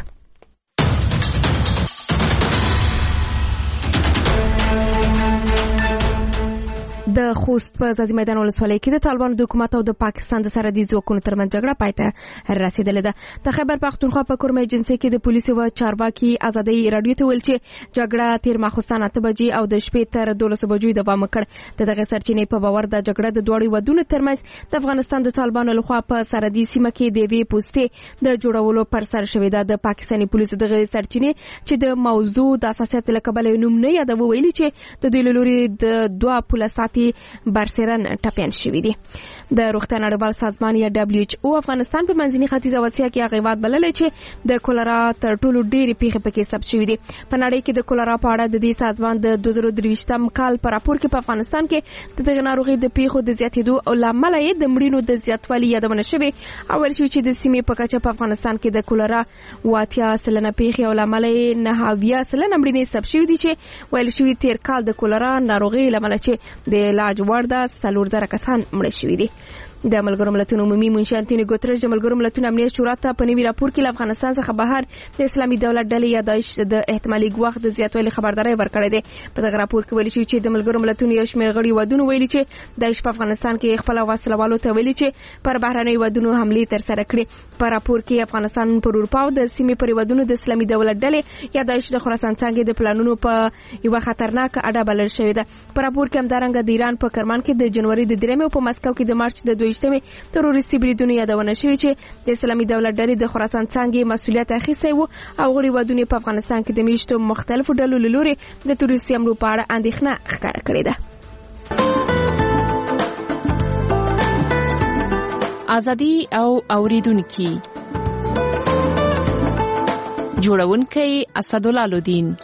د خوست په ځاځي میدان ولسوالۍ کې د طالبانو د حکومت او د پاکستان د سرحدي ځواکونو ترمنځ جګړه پای ته رسیدلې ده. د خیبر پختونخوا په کورمه ایجنسۍ کې د پولیسو و چارواکي ازادۍ رادیو ته ویل چې جګړه تیر ماخوستان اته بجې او د شپې تر دولس بجو دوام وکړ. د دغه سرچینې په باور د جګړه د دوړې ودونو ترمنځ د افغانستان د طالبانو لخوا په سرحدي سیمه کې د وی پوسټې د جوړولو پر سر شوې ده. د پاکستاني پولیسو دغه سرچینې چې د موضوع د اساسیت لکبل نوم نه یادوي ویلي چې د دوی لوري د دوه پولیساتي برسرن ټاپیان شوی دي. د روغتیا نړیوال سازمان یا دبليو ایچ او افغانستان په منځني ختیځ او اسیا کې هغه واد بللې چې د کولرا تر ټولو ډېری پیښې پکې ثبت شوې دي. په نړۍ کې د کولرا په اړه د دې سازمان د دوه زره درویشتم کال په راپور کې په افغانستان کې د دغه ناروغي د پیښو د زیاتېدو او لامل یې د مړینو د زیاتوالي یادونه شوې او ویل شوی چې د سیمې په کچه په افغانستان کې د کولرا واتیا سلنه پیښې او لامل یې نه اویا سلنه مړینې ثبت شوې دي چې ویل شوی تیر کال د کولرا ناروغي لامل چې د علاج وړ د څلور زره کسان مړه شوي دي. د ملګرو ملتونو عمومي منشي انټونیو ګوتریش د ملګرو ملتونو امنیت شورا ته په نوي راپور کې له افغانستان څخه بهر د اسلامي دولت ډلې یا داعش د احتمالي ګواښ د زیاتوالي خبرداری ورکړې ده. په دغه راپور کې ویل شوی چې د ملګرو ملتونو یو شمېر غړي ودونه ویلي چې داعش په افغانستان کې خپل وسله والو ته ویلي چې پر بهرنۍ ودونو حمله تر سره کړي. په راپور کې افغانستان پر اروپا او د سیمې پر ودونو د اسلامي دولت ډلې یا داعش د خراسان څنګه د پلانونو په یو خطرناک اډه بلل شوې ده. په راپور کې همدارنګه د ایران په کرمان کې د جنوري د درېمې او په مسکو کې د مارچ د دویشتمې تروریستي بریدونو یادونه شوې چې د اسلامي دولت ډلې د خراسان څنګه مسؤلیت اخیستی و او غړي ودونه په افغانستان کې د میشتو مختلفو ډلو لوري د تروریستي حملو په اړه اندېښنه ښکاره کړې ده. ازادي او اوریدونکو جوړونکي اسدالله لودین.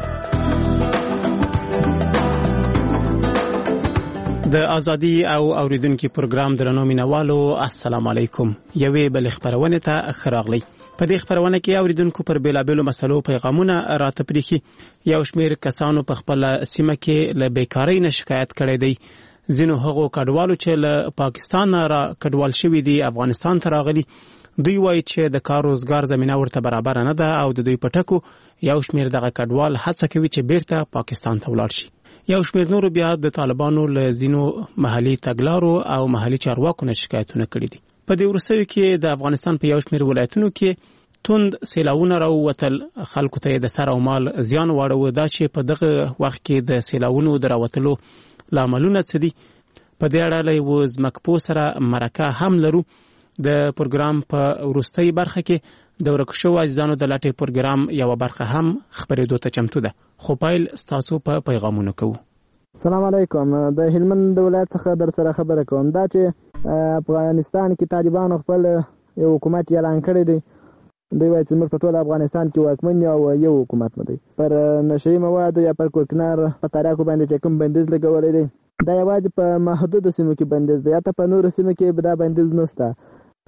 د ازادي او اوریدونکو پروګرام درنو مینوالو السلام علیکم. یوې بل خبرونه ته خراغلی. په دې خبرونه کې اوریدونکو پر بیلابېلو مسلو پیغامونه راته پریخي. یو شمېر کسانو په خپل سیمه کې له بیکاری نه شکایت کړی دی. ځینو هغو کډوالو چې له پاکستان را کډوال شوي دي افغانستان ته راغلي دوی وایي چې د کار روزګار زمينه ورته برابر نه ده او د دوی پټکو یو شمېر دغه کډوال هڅه کوي چې بیرته پاکستان ته ولاړ شي. یو شمېر نور بیا د طالبانو له ځینو محلي تګلارو او محلي چارواکو نه شکایتونه کړي دي. په دې وروستیو کې د افغانستان په یو شمېر ولایتونو کې توند سیلاوونه راووتل. خلکو ته د سر او مال زیان واړوه. دا چې په دغه وخت کې د سیلاوونو د راوتلو لاملونه څه دي په دې اړه له ځمکپوه سره مرکه هم لرو. د پروګرام په وروستۍ برخه کې د ورک شوو عزیزانو د لټې پروګرام یو برخه هم خبرېدو ته چمتو ده. خو پایل ستاسو په پیغامونو کوو. السلام علیکم. د هلمند ولایت څخه در سره خبره کوم. دا چې افغانستان کې طالبان خپل یو حکومت اعلان کړی دی. دوی وایي چې موږ په ټول افغانستان کې واکمن یو یو حکومت مو دی. پر نشئی مواد یا پر کوکنار په تاریخو باندې چې کوم بندیز لګولې دی دا یوازې په محدود سیمو کې بندیز دی. یا ته په نور سیمو کې دا بندیز نشته.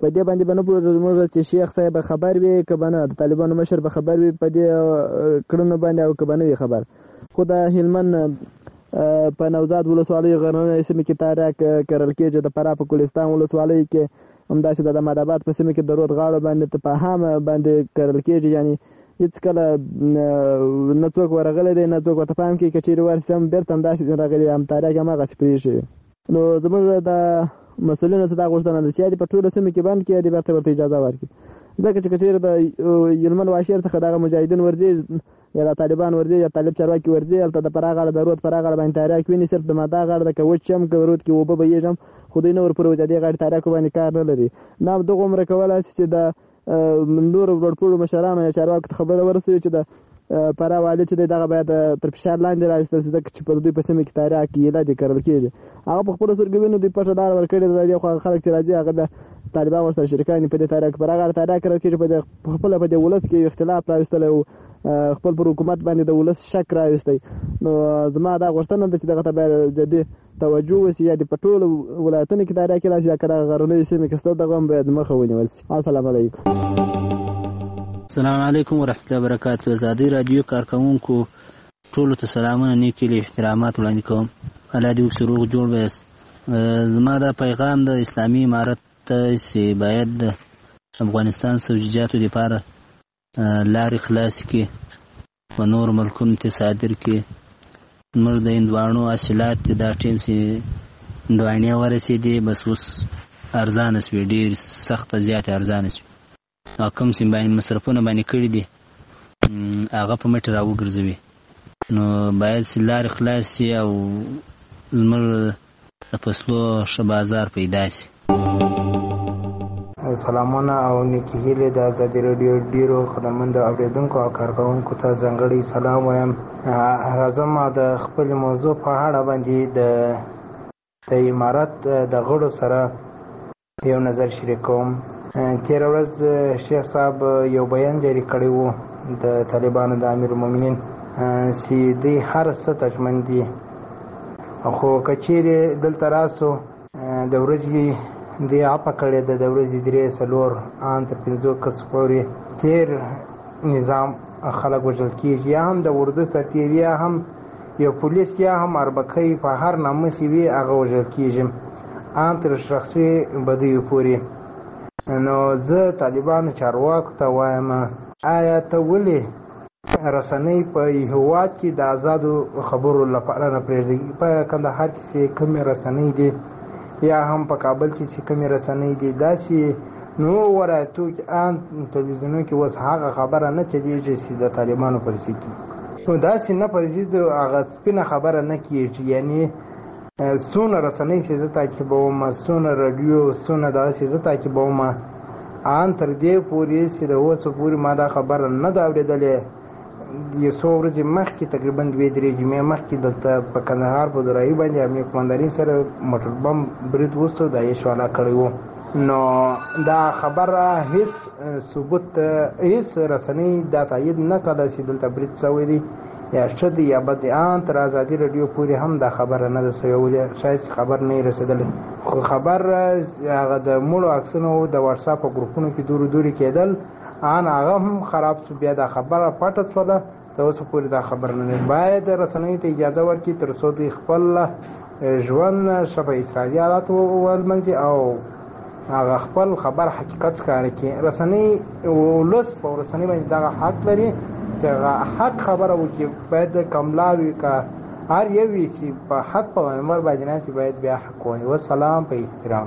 په دې باندې باندې په چې شیخ صاحب خبر وي کبنه د طالبانو مشر به خبر وي په دې کړنو باندې او کبنه وي خبر خو د هلمند په نوزاد ولسوالۍ غرنۍ سیمه کې تاریخ کرل کېږي د فراه په کوهستان ولسوالۍ کې همداسې د احمدآباد په سیمه کې د رود غاړو باندې په هم باندې کرل کېږي یعنی هیڅ کله نه څوک ورغلی دی نه څوک ورته پام کوي که چېرې ورسي هم بېرته همداسې راغلي هم تاریخ هماغسې پرېښي نو زموږ د مسؤلینو څخه دا غوښتنه ده چې یا دې په ټولو سیمو کې بند کړي یا دې بېرته ورته اجازه ورکړي ځکه چې که چېرې د هلمند واشیر څخه دغه مجاهدین ورځي یا د طالبان ورځي یا طالب چارواکي ورځي هلته د فراه غاړه د رود فراه غاړه باندې تاریخ ویني صرف د ماده غاړه ده که وچ هم که رود کې اوبه بهیږي هم خو دوی نه ورپورې د دې غاړې تاریخو باندې کار نه لري نه هم دغه عمره کولی شي چې د نورو لوړپوړو مشرانو یا چارواکو ته خبره ورسوي چې د فراه والي چې دی دغه باید تر فشار لاندې راوستل شي ځکه چې په دوی په سیمه کې تاریخ ایله دې کرل کېږي هغه په خپلو سترګو وینو دوی پټه لاره ورکړې ده د دې خوا خلک چې راځي هغه د طالبان ورسره شریکان دي په دې تاریخ پر هغه تاریخ کرل کېږي په خپله په دې ولس کې اختلاف راوستلی او خپل پر حکومت باندې د ولس شک راوستی نو زما دا غوښتنه ده چې دغه ته باید جدي توجه وشي یا د په ټولو ولایتونو کې تاریخ راشي یا که دغه غرنیو سیمې کې شته دغه هم باید مخه ونیول شي السلام علیکم السلام علیکم ورحمۃ اللہ وبرکاتہ ازادي رادیو کارکونکو ټولو ته سلامونه نیکې له احترامات وړاندې کوم الله دې وکړي روغ جوړ ویاست زما دا پیغام د اسلامي امارت ته چې باید د افغانستان سوجیجاتو لپاره لارې خلاص کړي په نور ملکونو ته صادر کړي موږ د هندواڼو حاصلات دا ټیم چې هندواڼې ورسېدې بس اوس ارزانه شوې ډېر سخته زیاتې ارزانه شوې او کوم چې باندې مصرفونه باندې کړي دي هغه په مټې راوګرځوي نو باید چې لارې خلاص شي او زموږ د فصلو ښه بازار پیدا شي سلامونه او نیکې هیلې د ازادي راډیو ډېرو خدمتمندو اورېدونکو او کارکوونکو ته ځانګړی سلام وایم راځم د خپلې موضوع په اړه باندې د د امارت د غړو سره یو نظر شریک کوم تېره ورځ شیخ صاحب یو بیان جاري کړی و د طالبانو د امیر المؤمنین چې دوی هر څه تجمن دي خو که چیرې دلته راسو د ورځې دی اپا کړی د ورځې درې څلور ان تر پنځو کسو پورې تېر نظام خلک وژل کېږي یا هم د اردو سرتېري یا هم یو پولیس یا هم اربکی په هر نامه چې وي هغه وژل کېږي ان تر شخصي بدیو پورې نو زه طالبانو چارواکو ته وایم آیا ته ولې رسنۍ په هېواد کې د آزادو خبرو لپاره نه پرېږدي په کندهار کې چې کومې رسنۍ دي یا هم په کابل کې چې کومې رسنۍ دي داسې نو ولایتو کې ان تلویزیونونو کې اوس هغه خبره نه چلېږي چې د طالبانو پر ضد نو داسې نه پر ضد هغه سپینه خبره نه کېږي یعنی څونه رسنۍ چې زه تعقیبوم څونه راډیو څونه دغه چې زه تعقیبوم ان تر دې پورې چې د اوسه پورې ما دا خبره نه ده اورېدلې یو څو ورځې مخکې تقریبا دوې درې جمعې مخکې دلته په کندهار په دورایي باندې امنیه قمندانۍ سره موټر بم برید وسو دا یې شواله کړی و نو دا خبره هیڅ ثبوت هیڅ رسنۍ دا تایید نه کړه چې دلته برید شوی دی یا ښه دی یا بد دی ان تر ازادي راډیو پورې هم دا خبره نه ده شوې ولې شاید خبر نه رسېدلی خو خبر هغه د مړو عکسونو د واتساپ په ګروپونو کې دورو دورې کېدل ان هغه هم خراب شو بیا دا خبره پټه شوله تر اوسه پورې دا خبر نه باید رسنیو ته اجازه ورکړي تر څو دوی خپل ژوند شبه اسرائیلیات ولمنځي او هغه خپل خبر حقیقت ښکاره کړي رسنۍ ولس په رسنۍ باندې دغه حق لري چې هغه حق خبره وکړي باید کملاوي که هر یو وي چې په حق په عمر باندې ناسي باید بیا حق وایي والسلام په احترام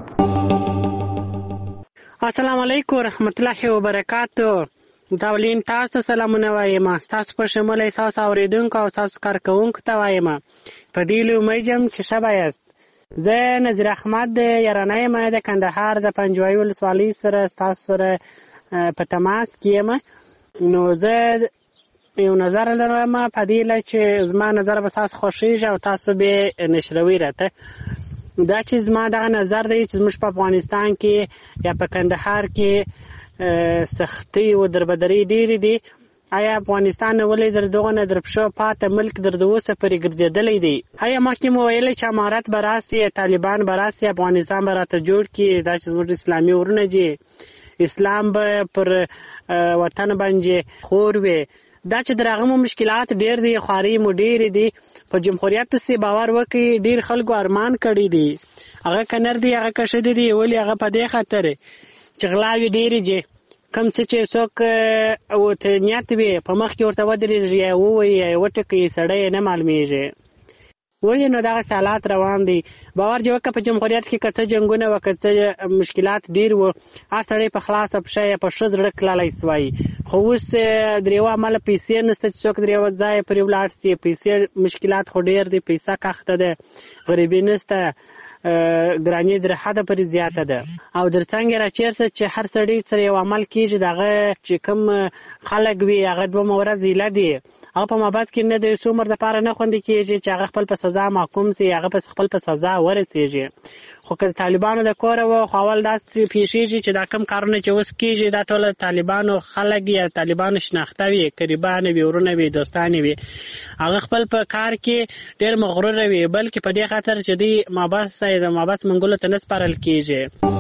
السلام علیکم ورحمت الله وبرکاتو داولین تاسو سلامونه وایم تاسو په شمول تاسو اوریدونکو او تاسو کارکونکو ته وایم په دې لومړی جام چې شبا یاست زه نظر احمد یارانه یم د کندهار د پنجوایي ولسوالۍ سره تاسو سره په تماس کې یم نو زه یو نظر لرم په دې چې زما نظر به تاسو خوښیږي او تاسو به نشروي راته دا چې زما دغه نظر دی چې موږ په افغانستان کې یا په کندهار کې سختي او دربدري ډېرې دي آیا افغانستان ولې در دغه نه در پښو پاته ملک در دوسه پرې ګرځېدلی دی؟ آیا مخکې مو ویلې چې امارت به راسي، طالبان به راسي، افغانستان به راته جوړ کړي، دا چې زموږ اسلامي ورونه دي، اسلام به پر وطن باندې خور وي. دا چې در هغه مو مشکلات ډېر دي، خوارۍ مو ډېرې دي. په جمهوریت پسې باور وکړئ، ډېر خلکو ارمان کړی دي. هغه که نر دي هغه که ښځې دي، ولې هغه په دې خاطر چې غلاوې ډېرې دي. کوم څه چې څوک ورته نیت وي په مخ کې ورته ودرېږي یا ووایي یا وټکوي، سړی یې نه معلومېږي. ولې نو دغسې حالات روان دي. باور دې وکړه په جمهوریت کې که څه جنګونه وه، که څه مشکلات ډېر وو، هغه سړی په خلاصه پښه یا په ښه زړه تللی سوی. خو اوس د یوه عمله پیسې نشته چې څوک د یوه ځایه پرې ولاړ سي. پیسې مشکلات خو ډېر دي، پیسه کښته ده، غریبي نشته، ګراني در حده پرې زیاته ده. او در څنګه را چېرته چې هر سړي سره یو عمل کېږي، د هغه چې کوم خلک وي هغه دوه ورځې ایله دي، هغه په مابعد کې نه د یو څو عمر دپاره نه خوندي کېږي چې هغه خپل په سزا محکوم سي، هغه په خپل په سزا ورسېږي. خو که د طالبانو د کوره وه، خو اول داسې پېښېږي چې دا کوم کارونه چې اوس کېږي دا ټوله طالبانو خلک یا طالبانو شناخته وي، قریبانه وي، ورونه وي، دوستانې وي. هغه خپل په کار کې ډېر مغروره وي، بلکې په دې خاطر چې دوی مابس د مابس منګولو ته نه سپارل کېږي.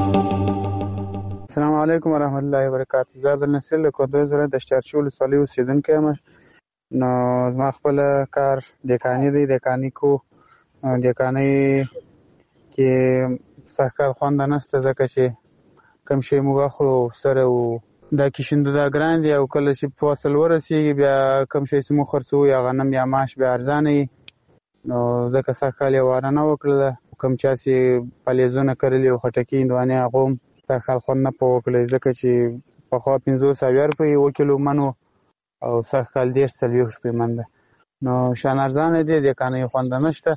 السلام علیکم ورحمت الله وبرکاتو. زه عبدالنصیر له کندوز ولایت د شترچي ولسوالۍ اوسېدونکی یم. نو زما خپل کار دیکاني دی. دیکاني کو دیکانۍ کې سږکال خونده نشته، ځکه چې کوم شی موږ اخلو سره و دا کشندو دا ګران دي، او کله چې فصل ورسېږي بیا کوم شی چې موږ خرڅوو یا غنم یا ماش بیا ارزانه وي. نو ځکه سږکال یې واره نه وکړله. کوم چا چې پلیزونه کرلي او خټکي هندوانې هغو هم سږکال خوند نه په وکړی، ځکه چې پخوا پنځوس اویا روپۍ اوه کیلو من و او سږکال دېرش څلوېښت روپۍ من ده. نو شان ارزانه دی، دیکانۍ خونده نشته.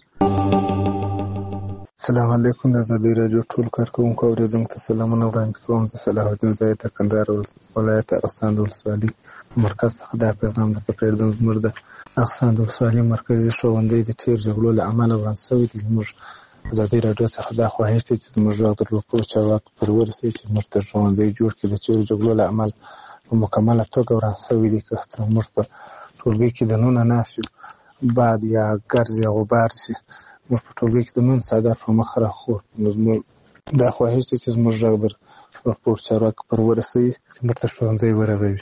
السلام علیکم. د ازادۍ راډیو ټول کارکوونکو اورېدونکو ته سلامونه وړاندې کوم. زه صلاح الدین زاهد د کندهار ولایت ارغستان د ولسوالۍ مرکز څخه دا پیغام درته پرېږدم. زموږ د ارغستان د ولسوالۍ مرکزي ښوونځی د تېر جګړو له امله وران شوی دی. زموږ ازادۍ راډیو څخه دا خواهش دی چې زموږ غږ د لوکو چارواکو پورې ورسوي چې زموږ د ښوونځی جوړ کړي. د تېرو جګړو له امله په مکمله توګه وران شوی دی. که زموږ په ټولګي کې دننه ناست یو، باد یا ګرځ یا غبار شي، موږ په ټولګي کې د نون څادر په مخ راخور. نو زموږ دا خواهش دی چې زموږ غږ د لوکو چارواکو پورې ورسوي چې موږ ته ښوونځی ورغوي.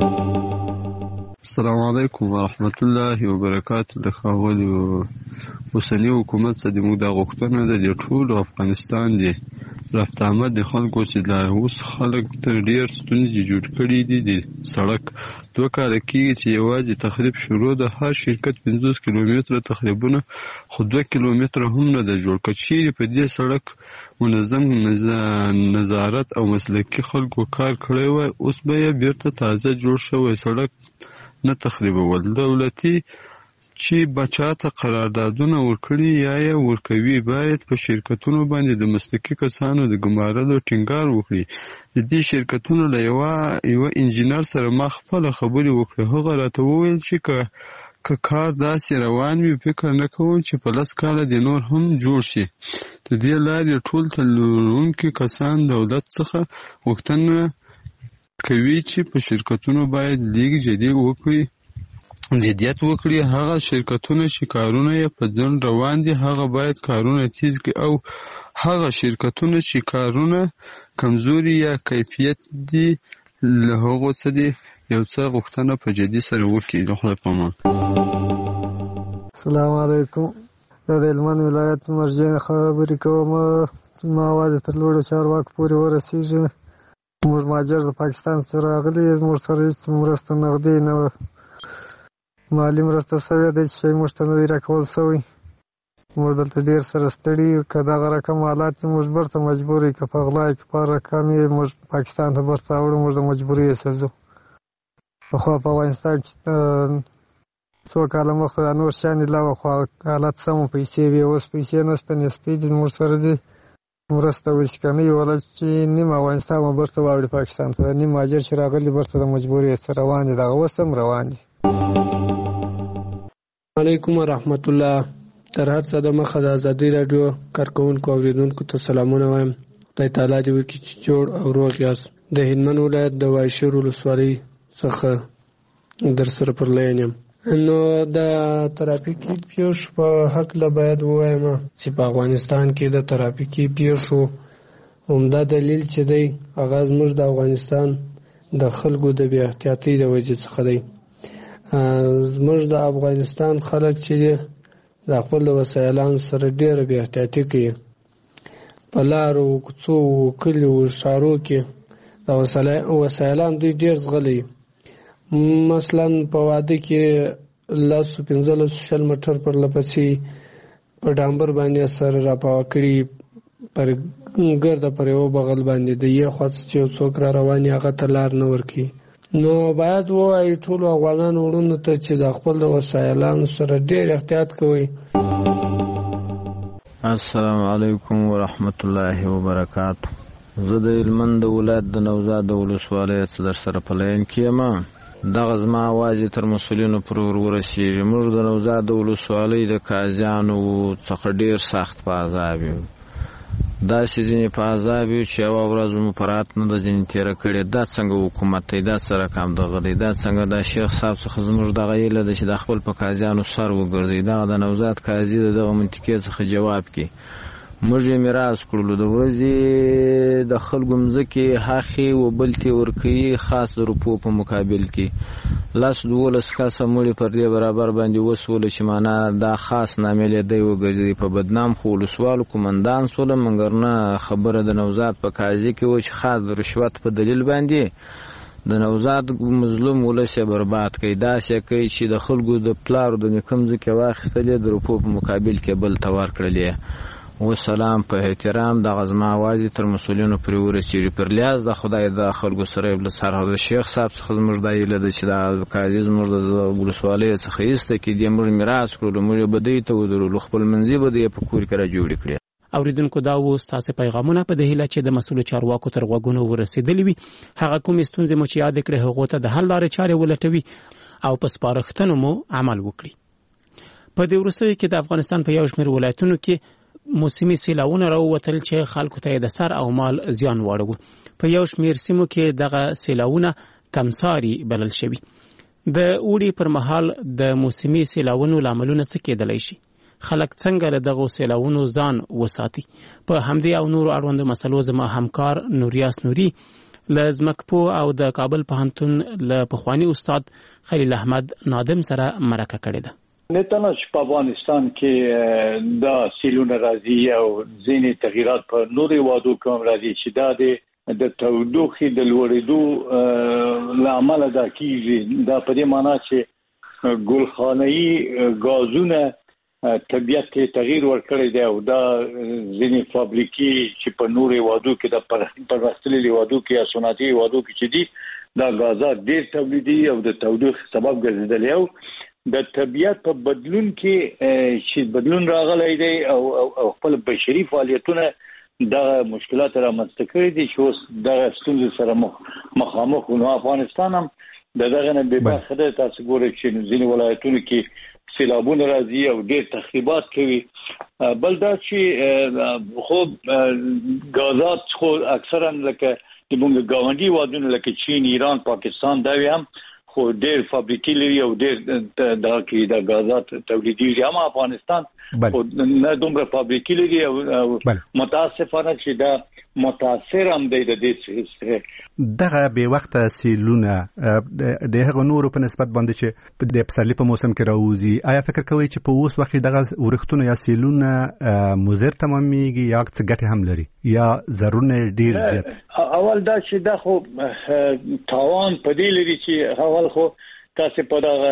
السلام علیکم ورحمت الله وبرکاتو. د ښاغلي اوسني حکومت څخه زموږ دا غوښتنه ده د ټول افغانستان دی رفت آمد د خلکو چې لا اوس خلک تر ډېر ستونزې جوړ کړي دي. د سړک دوه کاله کېږي چې یوازې تخریب شروع ده. هر شرکت پنځوس کیلومتره تخریبونه، خو دوه کیلومتره هم نه ده جوړ. که چیرې په دې سړک منظم نظارت او مسلکي خلکو کار کړی وای، اوس به یې بیرته تازه جوړ شوی سړک نه تخریبول. دولتي چې بچا ته قراردادونه ورکړي یا یې ورکوي، باید په شرکتونو باندې د مسلکي کسانو د ګمارلو ټینګار وکړي. د دې شرکتونو له یوه یوه انجینر سره ما خپله خبرې وکړې. هغه راته وویل چې که که کار داسې روان وي، فکر نه کوم چې په لس کاله د نور هم جوړ شي. د دې لارې ټول تلونکي کسان دولت څخه غوښتنه کوي چې په شرکتونو باید لیږ جدي وکړي جدیت وکړي. هغه شرکتونه چې کارونه یې په ځنډ روان دي، هغه باید کارونه تیز کړي، او هغه شرکتونه چې کارونه کمزوري یا کیفیت دي له هغو څه دي یو څه غوښتنه په جدي سره وکړي. د خدای په امان. السلام علیکم. د هلمند ولایت مرجع خبرې کوم. ما واده تر لوړو چارواکو پورې ورسېږي. موږ مهاجر د پاکستان څخه راغلي، موږ سره هېڅ مرسته نغدي نه وه، مالي مرسته شوې ده چې شی موږ ته نه دی راکول شوی. موږ دلته ډېر سره ستړي یو. که دغه رقم حالات دي، موږ بیرته مجبور یو، که په غلا یې که په رقم یې موږ پاکستان ته بیرته راوړو، موږ د مجبورۍ څخه ځو. پخوا په افغانستان کې څو کاله مخکې دا نور شیان دي، لا خو حالات سم وو، پیسې وې. اوس پیسې نشته، نیستۍ دي موږ سره دي. مرسته وشي که نه یې ولا چې نیم افغانستان به بیرته واوړي پاکستان ته. نیم مهاجر چې راغلي بیرته د مجبورۍ څخه روان دي، دغه اوس هم روان دي. علیکم ورحمت الله. تر هر څه د مخه د ازادۍ راډیو کارکوونکو اوریدونکو ته سلامونه وایم. خدای تعالی دې وکړي چې جوړ او روغ یاست. د هلمند ولایت د وایشر ولسوالۍ څخه در سره پر لاین یم. نو د ترافیکي پیښو په هکله باید ووایم چې په افغانستان کې د ترافیکي پیښو عمده دلیل چې دی هغه زموږ د افغانستان د خلکو د بې احتیاطۍ د وجې څخه دی. زموږ د افغانستان خلک چې دی د خپل وسایلانو سره ډېره بې احتیاطي کوي. په لارو، کوڅو، کلیو، ښارو کې د وسایلان دوی ډېر زغلی. مثلا په واده کې لسو پنځلسو شل موټر پرله پسې په ډامبر باندې سره راپاوه کړي پر ګرده پر یو بغل باندې د یو خوا چې یو څوک را روان هغه ته لار نه ورکوي. نو باید ووایي ټولو افغانانو وروڼو ته چې د خپل وسایلانو سره ډېر احتیاط کوئ. السلام علیکم ورحمت الله وبرکاتو. زه د هلمند د ولایت د نوزاد د ولسوالۍ څخه در سره په لاین کې یم. دغه زما اواز تر مسؤلینو پورې ورسېږي. موږ د نوزاد د ولسوالۍ د قاضیانو څخه ډېر سخت په عذاب یو. داسې ځینې په عذاب یو چې یوه ورځ مو په رات نه ده ځینې تېره کړې. دا څنګه حکومت دی؟ دا څه رقم دغه دی؟ دا څنګه دا شیخ صاحب څخه زموږ دغه هیله ده چې د خپل په قاضیانو سر وګرځوي. دغه د نوزاد قاضي د دغه منطقې څخه جواب کړي. موږ یې میراث کړلو. د ورځې د خلکو مځکې هخې و بلتې ورکوي، خاص د روپو په مقابل کې. لس دولس کسه مړي پر دې برابر باندې وسوله چې معنا دا خاص نامې دی وګرځي. په بدنام خو ولسوالو قومندان سوله، مګر نه خبره د نوزاد په قاضي کې و چې خاص د رشوت په دلیل باندې د نوزاد مظلوم ولس یې برباد کوي. داسې کوي چې د خلکو د پلارو د نیکه مځکې واخیستلې د روپو په مقابل کې بل ته ورکړلې. وسلام په احترام دغه زما اواز تر مسؤلینو پورې ورسېږي. پر لیاز د خدای د خلکو سره له سرحد شیخ صاحب څخه زموږ دا هیله ده چې دا قاضي زموږ د ولسوالۍ څخه ایسته کړي. دې موږ میراث کړلو، موږ یې بدۍ ته ودرولو، خپل منځي به یې په کور کې را جوړې کړې. اوریدونکو دا و ستاسو پیغامونه په دې هیله چې د مسؤل چارواکو تر غوږونو ورسېدلې وي. هغه کوم ستونزې مو چې یاد کړې هغه ته د حل لارې چارې ولټوي او په سپارښتنو مو عمل وکړي. په دې وروستیو کې د افغانستان په یو شمېر ولایتونو کې موسمي سیلاونه راووتل چې خلکو ته د سر او مال زیان واړو. په یو شمېر سیمو کې دغه سیلاونه کمساري بلل شوي. د اوړي پر مهال د موسمي سیلاونو لاملونه څه کېدلی شي؟ خلک څنګه له دغو سیلاونو ځان وساتي؟ په همدې او نورو اړوندو مسلو زما همکار نوریاس نوري له ځمکپوه او د کابل پوهنتون له پخواني استاد خلیل احمد نادم سره مرکه کړې ده. نه تنه چې په افغانستان کې دا سیلونه راځي او ځینې تغیرات په نورو وادو کوم راځي چې دا د تودوخې د لوړېدو لامل دا کیږي. دا په دې معنی چې ګلخانه‌ای غازونه طبیعت ته تغییر ورکړی دی او دا ځینې فابریکې چې په نورو وادو کې د پرمختللي وادو کې یا صنعتي وادو کې چې دي دا غازات ډېر تولیدي او د تودوخې سبب ګرځېدلی او د طبیعت په بدلون کې چې بدلون راغلی دی او خپل بشري فعالیتونه دا مشکلات رامنځته کړي دي چې اوس دغه ستونزې سره مخامخ نو افغانستان هم د دغه نه بې برخه دی. تاسو ګورئ چې ځینې ولایتونو کې سیلابونه راځي او ډېر تخریبات کوي. بل دا چې خو غازات خو اکثرا لکه د موږ ګاونډي وادونه لکه چین، ایران، پاکستان دا هم خو ډېر فابریکې لري او ډېر دا کې د غازات تولیدېږي. هم افغانستان خو نه دومره فابریکې لري او متاسفانه چې دا متاثر هم دی د دې څخه. دغه به وخت سیلونه د هغه نورو په نسبت باندې چې د پسرلي په موسم کې راوځي، آیا فکر کوئ چې په اوس وخت دغه ورښتونه یا سیلونه مضر تمامېږي یا څه ګټه هم لري یا ضررونه ډیر زیات؟ اول دا چې دا خو تاوان په دې لري چې اول خو تاسو په دغه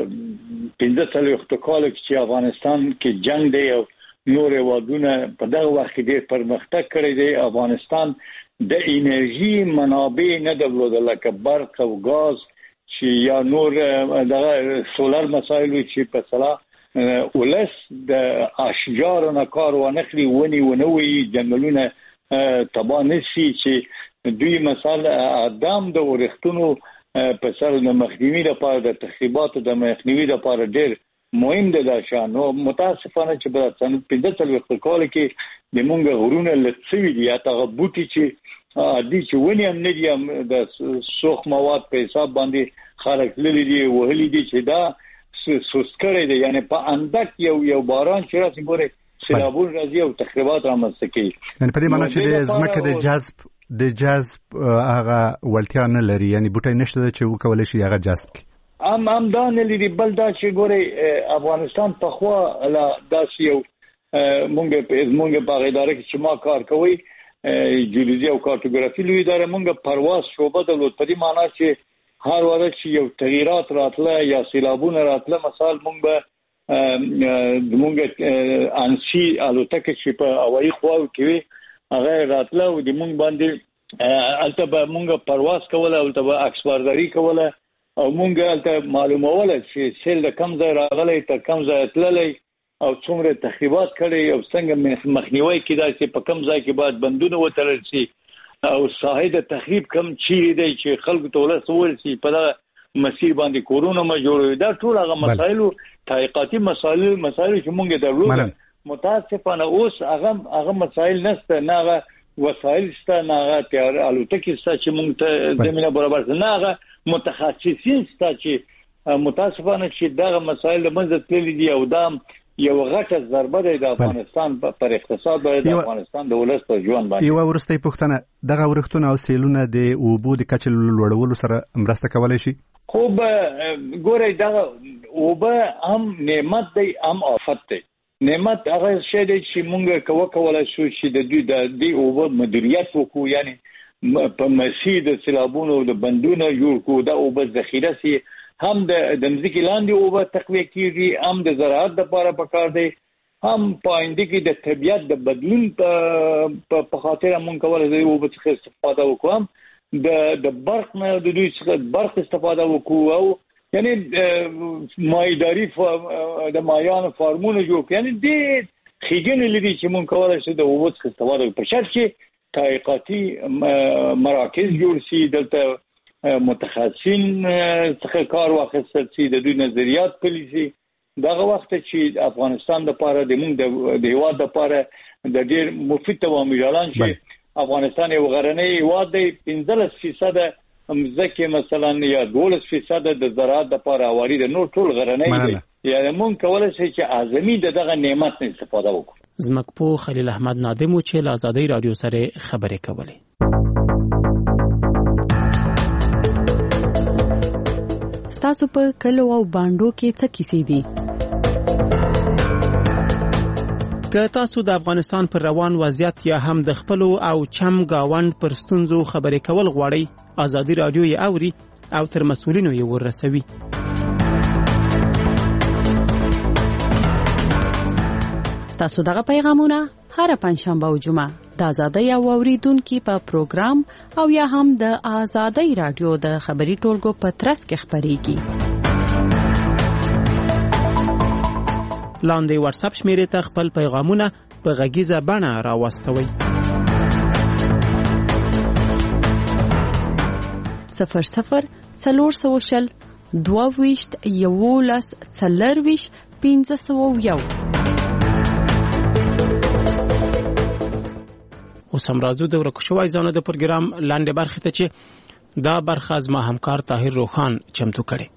پنځه څلوېښت کال کې چې افغانستان کې جنگ دی او نور وادونه په دغه وخت کې ډېر پرمختګ کړی دی. افغانستان د انرژي منابع نه درلودل لکه برق او غاز چې یا نور دغه سولر مسایل چې په صلاح ولس د اشجار نه کار ونخلي ونی ونوي جنگلونه تبا نشي چې دوی مثلا ادم د ورښتونو په سر د مخنیوي لپاره د تخریباتو د مخنیوي لپاره ډېر مهم ده. دا شان نو متاسفانه چې په سن پنځه څلوېښت کال کې د مونږ غرونه لڅوي دي یا هغه بوټي چې دي چې ونی هم نه دي د سوخ مواد په حساب باندې خلک لري دي وهلي دي چې دا سوسکړی دی، یعنی په اندک یو یو باران چې راځي ګوره سیلابون راځي او تخریبات رامنځته کوي. یعنی په دې معنی چې د ځمکې د جذب د جذب هغه ولتیا نه لري، یعنی بوټي نشته چې وکولای شي هغه جذب کړي. ام ام دا نه لري، بل دا چې ګوره افغانستان په خوا لا داسې یو مونږ په مونږ په اداره کې چې ما کار کوي جیولوژي او کارتوګرافي لوی اداره، مونږ پرواز شعبه درلود. په دې معنی چې هر وخت چې یو تغیرات راتله یا سیلابونه راتله، مثال مونږ به مونږ انسی الوتکه چې په هوایي خواو کې هغه راتله او د مونږ باندې البته به مونږ پرواز کوله او البته عکس برداری کوله او مونږ البته معلوموله چې سیل د کم ځای راغلی تر کم ځای تللی او څومره تخریبات کړي او څنګه مخنیوي کېدای چې په کم ځای کې باید بندونه وتړل شي او ساحه د تخریب کم چیرې دی چې خلکو ته ولسول شي په دغه مسیر باندې کورونه ما جوړوي. دا ټول هغه مسایل تحقیقاتي مسایل مسایل چې مونږ درلود، متاسفانه اوس هغه هغه مسایل نشته، نه هغه وسایل شته، نه هغه تیار الوتکې شته چې مونږ ته زمينه برابر شي، نه هغه متخصصین شته چې متاسفانه چې دغه مسایل د منځ تللي دي او دا یو غټه ضربه ده د افغانستان پر اقتصاد باندې، د افغانستان د ولس په ژوند باندې. یو ورستۍ پوښتنه، دغه ورښتونه او سیلونه د اوبو د کچې لوړولو سره مرسته کولای شي؟ خو به ګورئ دغه اوبه هم نعمت دی هم آفت دی. نعمت هغه شی دی چې مونږ کوو کولای شو چې د دوی د دې اوبه مدیریت وکړو، یعنی په مسیر د سیلابونو د بندونو جوړ کړو، د اوبه ذخیره سي هم د د مځکې لاندې اوبه تقویه کیږي، هم د زراعت لپاره پکار دی، هم پاینده کې د طبیعت د بدلون په خاطر مونږ کولای شو اوبه څخه استفاده وکړو، د د برق نه د دوی څخه برق استفاده وکړو او یعنی مایداری د مایان فارمونه جوړ کړي. یعنی د خېګنې لري چې مونږ کولای شو د اوبو څخه استفاده وکړو په شرط چې تحقیقاتي مراکز جوړ شي، دلته متخصصین څخه کار واخیستل شي، د دوی نظریات پلي شي. دغه وخت چې افغانستان لپاره د موږ د هیواد لپاره د ډېر مفید عوامل اعلان شي. افغانستان یو غرنی هیواد دی، پنځلس فیصد مځکه مثلا یا دولس فیصد د زراعت لپاره واري د نور ټول غرنی دی، یعنی موږ کولای شو چې اعظمي دغه نعمت نه استفاده وکړو. زمکپو خلیل احمد نادم چې له آزادۍ رادیو سره خبرې کولې. ستاسو په کلو او باندو کې څه کیسې دي؟ که تاسو د افغانستان پر روان وضعیت یا هم د خپل او چم گاوند پر ستونزو خبرې کول غواړئ، آزادۍ رادیو یې اوري او تر مسؤلینو یې ورسوي. ستاسو دغه پیغامونه هر پنځشنبه او جمعه د آزادۍ او اوریدونکو په پروګرام او یا هم د آزادۍ رادیو د خبري ټولګو په ترڅ کې خبريږي. لاندې واتس اپ شمیرې ته خپل پیغامونه په غږیزه بڼه راوستوئ. صفر صفر څلور سوه شل دوه ویشت یولس څلرویشت پنځه سوه یو. اوس هم راځو د ورکو شوی ځانو د پروګرام لاندې برخې ته چې دا برخه زما همکار طاهر روخان چمتو کړي.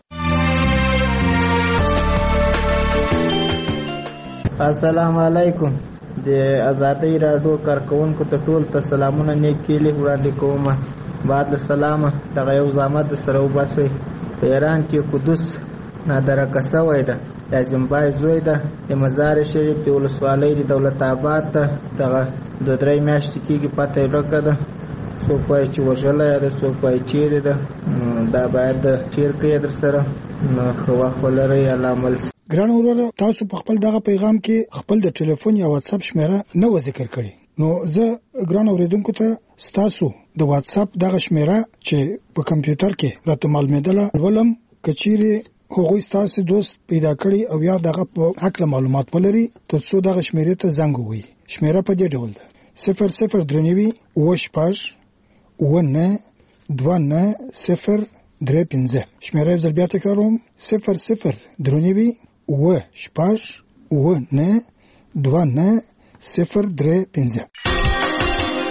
السلام علیکم. د آزادۍ رادیو کارکونکو ته ټول ته سلامونه نیکې لې وړاندې کوم. بعد السلام دغه یو زحمت سره وباسئ. په ایران کې قدس نادرکه شوی ده، د زمبای زوی ده، د مزار شریف د ولسوالۍ د دولت آباد ته دغه د درې میاشتې کېږي پته یې ورکه ده. څوک وایي چې وژلی ده، څوک وایي چیرې ده. دا باید چیر کوي در سره نو ښه وخت ولرئ. الله عمل سي. ګران وروره، تاسو په خپل دغه پیغام کې خپل د ټلیفون یا واتس اپ شمیره نه و ذکر کړی، نو زه ګران اوریدونکو ته ستاسو د واتس اپ دغه شمیره چې په کمپیوټر کې راته معلومېدله ولم، کچيري هغوی ستاسو دوست پیدا کړی او یا دغه په حق معلومات ولري ترڅو دغه شمیره ته زنګ ووهي. شمیره په دې ډول ده: صفر صفر درنوي اوه شپږ اوه نه دوه نه صفر درې پنځه. شمیره یې ځل بیا تکراروم: صفر صفر درنوي اوه شپږ اوه نه دوه نه صفر درې پنځه.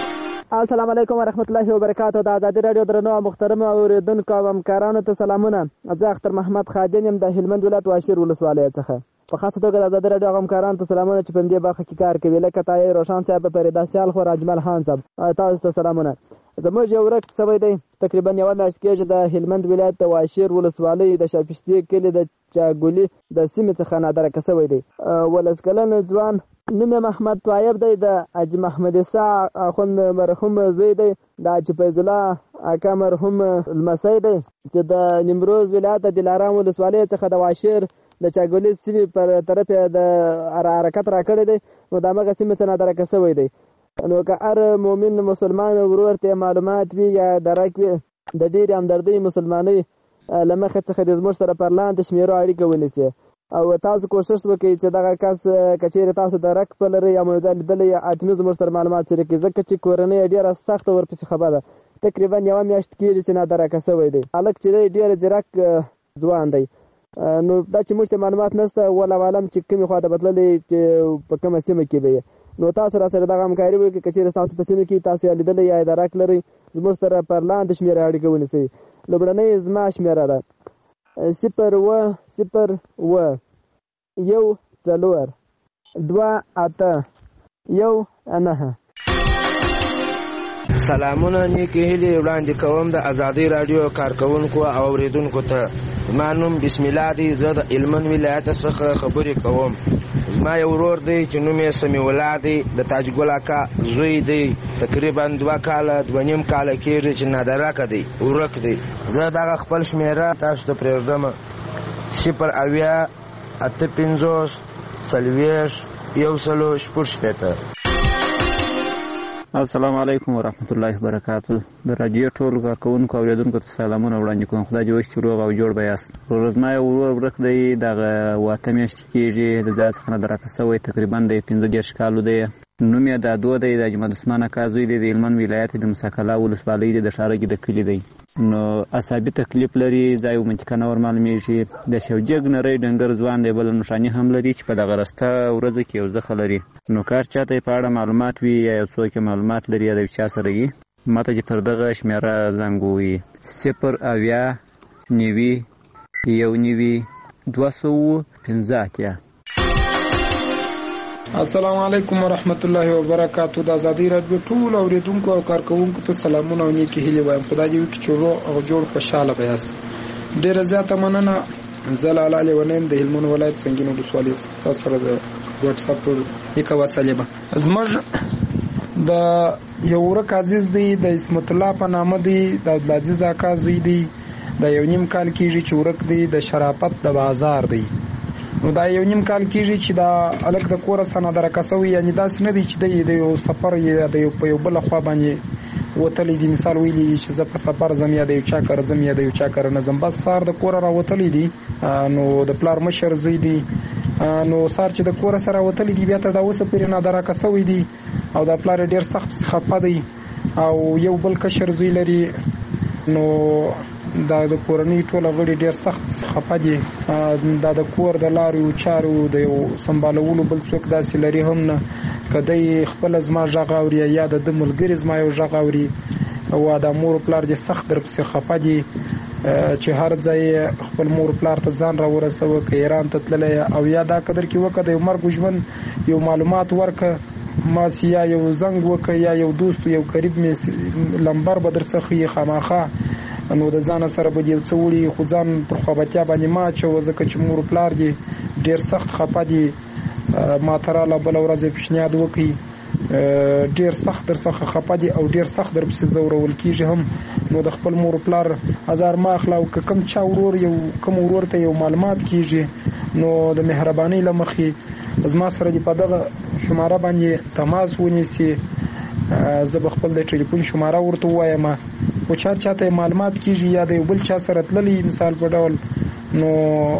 السلام علیکم ورحمت الله وبرکاتو. د ازادي رادیو درنو محترم اوریدونکو او همکارانو ته سلامونه. زه اختر محمد خادم یم د هلمند ولایت واشیر ولسوالۍ څخه. په خاصه توګه د ازادي رادیو همکارانو ته سلامونه چې په دې برخه کې کار کوي، لکه طاهر روشن صاحب، فریدا سیال خو، اجمل خان صاحب، تاسو ته سلامونه. زموږ یو ورک سوی دی تقریبا یوه میاشت کېږي د هلمند ولایت د واشیر ولسوالۍ د شاپشتي کلي د چاګولي د سیمې څخه نادرکه سوی دی. ولس کلن ځوان نوم یې محمد طایب دی، د حاجي محمد عیسی اخوند مرحوم زوی دی، د حاجي فیض الله اکا مرحوم لمسی دی چې د نیمروز ولایت د دلارام ولسوالۍ څخه د واشیر د چاګولي سیمې پر طرف یې د حرکت راکړی دی، نو د همغه سیمې څخه نادرکه سوی دی. نو که هر مؤمن مسلمان ورور ته معلومات وي یا درک وي د ډېرې همدردۍ مسلمانۍ له مخې څخه د زموږ سره پر لاندې شمېرو اړیکه ونیسي او تاسو کوشش وکړئ چې دغه کس که چېرې تاسو درک په لرئ یا موضوع لیدلی یا حتمي زموږ سره معلومات شریک کړئ، ځکه چې کورنۍ یې ډېره سخته ورپسې خبره ده. تقریبا یوه میاشت کېږي چې نادرکه سوی دی. هلک چې دی ډېر ځیرک ځوان دی. نو دا چې موږ ته معلومات نشته، والله عالم چې کومې خوا ته بتللی چې په کومه سیمه کې به یې، نو تاسو را سره دغه همکاري وکړئ. که چېرې ستاسو په سیمه کې تاسو یې لیدلی یا درک لرئ، زموږ سره پر لاندې شمېره اړیکه ونیسئ. لومړنۍ زما شمېره ده صفر اووه صفر اووه یو څلور دوه اته یو نهه. سلامونه نیکې هیلې وړاندې کوم د ازادۍ راډیو کارکوونکو او اورېدونکو ته. زما نوم بسم الله دی، زه د هلمند ولایت څخه خبرې کوم. زما یو ورور دی چې نوم یې سمیع الله دی، د تاجګل اکا زوی دی. تقریبا دوه کاله دوه نیم کاله کېږي چې نادرکه دی، ورک دی. زه دغه خپل شمېره تاسو ته پرېږدم: صفر اویا اته پنځوس څلوېښت یو سلو شپږ شپېته. السلام علیکم ورحمت الله وبرکاتو. د راډیو ټولو کارکوونکو او اوریدونکو ته سلامونه وړاندې کوم. خدای دې وکړي چې روغ او جوړ به یاست. ورور زما یو ورور ورک دی، دغه اته میاشتې کېږي د ځای څخه نادرکه سوی، تقریبا د پنځه دېرش کالو دی. نوم یې دادو دی، د اجمل عثمان اکا زوی دی، د هلمند ولایت د مساکلا ولسوالۍ دی، د ښارګي د کلي دی. نو اعصابي تکلیف لري، ځای و منطقه نه ورمعلومېږي. د شوجګ نری ډنګر ځوان دی، بله نښاني هم لري چې په دغه رسته ورځو کې یو زخه لري. نو کار چاته یې په اړه معلومات وي یا یو څوک یې معلومات لري یا د یو چا سره وي، ماته چې پر دغه شمېره زنګ ووهي: صفر اویا نوي یو نوي دوه سوه پنځه اتیا. السلام علیکم ورحمت الله وبرکاتو. د ازادۍ راډیو ټول اوریدونکو او کارکوونکو ته سلامونه او نیکې هیلې وایم. خدای دې وکړي چې روغ او جوړ خوشحاله به یاست. ډېره زیاته مننه. زه لالا لیونی یم د هلمند ولایت سنګین ولسوالۍ څخه. ستاسو سره د واټساپ ټول نیکه وسلې به زموږ د یو ورک عزیز دی، د اسمت الله په نامه دی، د عبدالعزیز اکا زوی دی، د یو نیم کال کېږي چې ورک دی، د شرافت د بازار دی. نو دا یو نیم کال کېږي چې دا هلک د کوره څخه نادرکه سوی، یعنې داسې نه دی چې دی د یو سفر یا د یو په یو بله خوا باندې وتلی دی. مثال ویلي چې زه په سفر ځم یا د یو چا کره ځم یا د یو چا کره نه ځم، بس سهار د کوره راوتلی دی. نو د پلار مشر زوی دی، نو سهار چې د کوره سره راوتلی دی بیا تر دا اوسه پورې نادرکه سوی دی او دا پلار ډېر سخت خفه دی او یو بل کشر زوی لري. نو دا د کورنۍ ټوله غړي ډېر سخت خفه دي. دا د کور د لارو چارو د یو سمبالولو بل څوک داسې لري هم نه. که دی خپله زما غږ اوري یا د ده ملګري زما یو غږ اوري، او دا مور پلار دې سخت درپسې خفه دي چې هر ځای خپل مور پلار ته ځان را ورسوه، که ایران ته تللی او یا دا قدر کې وکړه د یو مرګ ژوند یو معلومات ورکړه، ماسې یا یو زنګ وکړه یا یو دوست یو قریب مې لمبر به در څخه یې خامخا. نو د ځانه سره به دې یو څه وړي، خو ځان پر خوابتیا باندې مه اچوه، ځکه چې مور پلار دې ډېر سخت خفه دي. ما ته راله بله ورځ یې پیشنهاد وکړي، ډېر سخت در څخه خفه دي او ډېر سخت در پسې ځورول کېږي هم. نو د خپل مور پلار ازار مه اخله، او که کوم چا ورور یو کوم ورور ته یو معلومات کېږي، نو د مهربانۍ له مخې زما سره دې په دغه شماره باندې تماس ونیسي. زه به خپل د ټلیفون شماره ورته ووایم، او چا چاته معلومات کېږي یا د یو بل چا سره تللی مثال په ډول، نو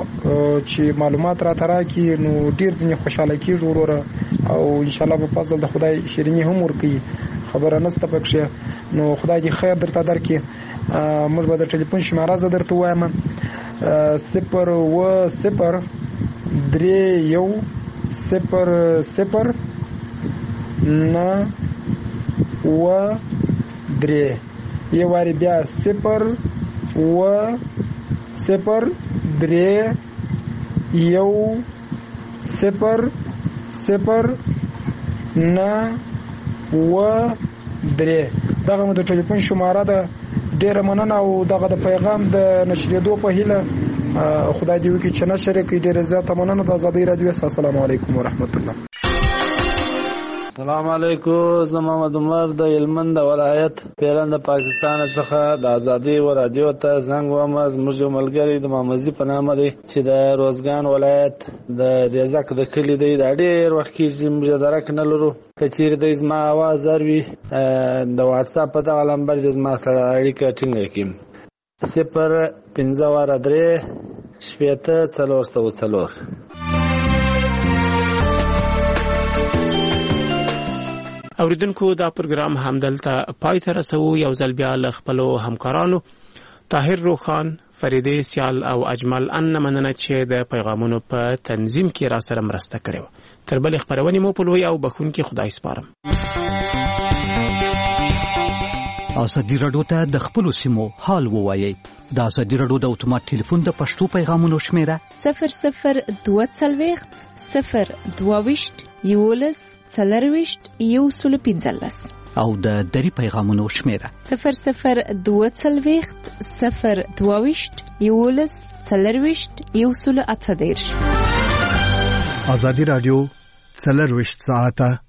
چې معلومات راته راکړي نو ډېر ځینې خوشحاله کېږي وروره، او انشاءالله په فضل د خدای شیریني هم ورکوي، خبره نشته پکښې. نو خدای دې خیر درته درکړي. موږ به د ټلیفون شماره زه درته ووایم: صفر اووه صفر درې یو صفر صفر نه اووه درې یو واري بیا صفر اوه صفر درې یو صفر صفر نه اوه درې دغه مو د ټلیفون شماره ده. ډیره مننه او دغه د پیغام د نشریدو په هیله خدای دې وکړي چې نشر کړي. ډیره زیاته مننه. د آزادۍ رادیو. السلام علیکم ورحمت الله. السلام علیکم. زه محمد عمر د هلمند ولایت پیران د پاکستان څخه د آزادۍ رادیو ته زنګ وم. زموږ یو ملګری د مامزي په نامه دی چې د روزګان ولایت د ریزک د کلی دی. دا ډېر وخت کېږي موږ درک نه لرو. که چیرې د زما اواز اروي د واتساپ په دغه نمبر د زما سره اړیکه ټینګه کړم. صفر پنځه واره درې شپېته څلور سوه څلور. اوریدونکو دا پروګرام همدلته پای ته رسو. یو ځل بیا له خپلو همکارانو طاهر روخان، فریدې سیال او اجمل ان مننه چې د پیغامونو په تنظیم کې را سره مرسته کړې وه. تر بلې خپرونې مو په لوی او بخښونکي خدای سپارم. آزادي راډیو ته د خپلو سیمو حال ووایئ. د آزادي راډیو د اتومات ټلیفون د پښتو پیغامونو شمیره صفر صفر دوه څلوېښت صفر دوه ویشت یولس څلرویشت یو سل پنځلس او د دری پیغامونو شمیره صفر صفر دوه څلوېښت صفر دوه ویشت یولس څلرویشت یو سل اته دېرش. آزادي راډیو څلرویشت ساعته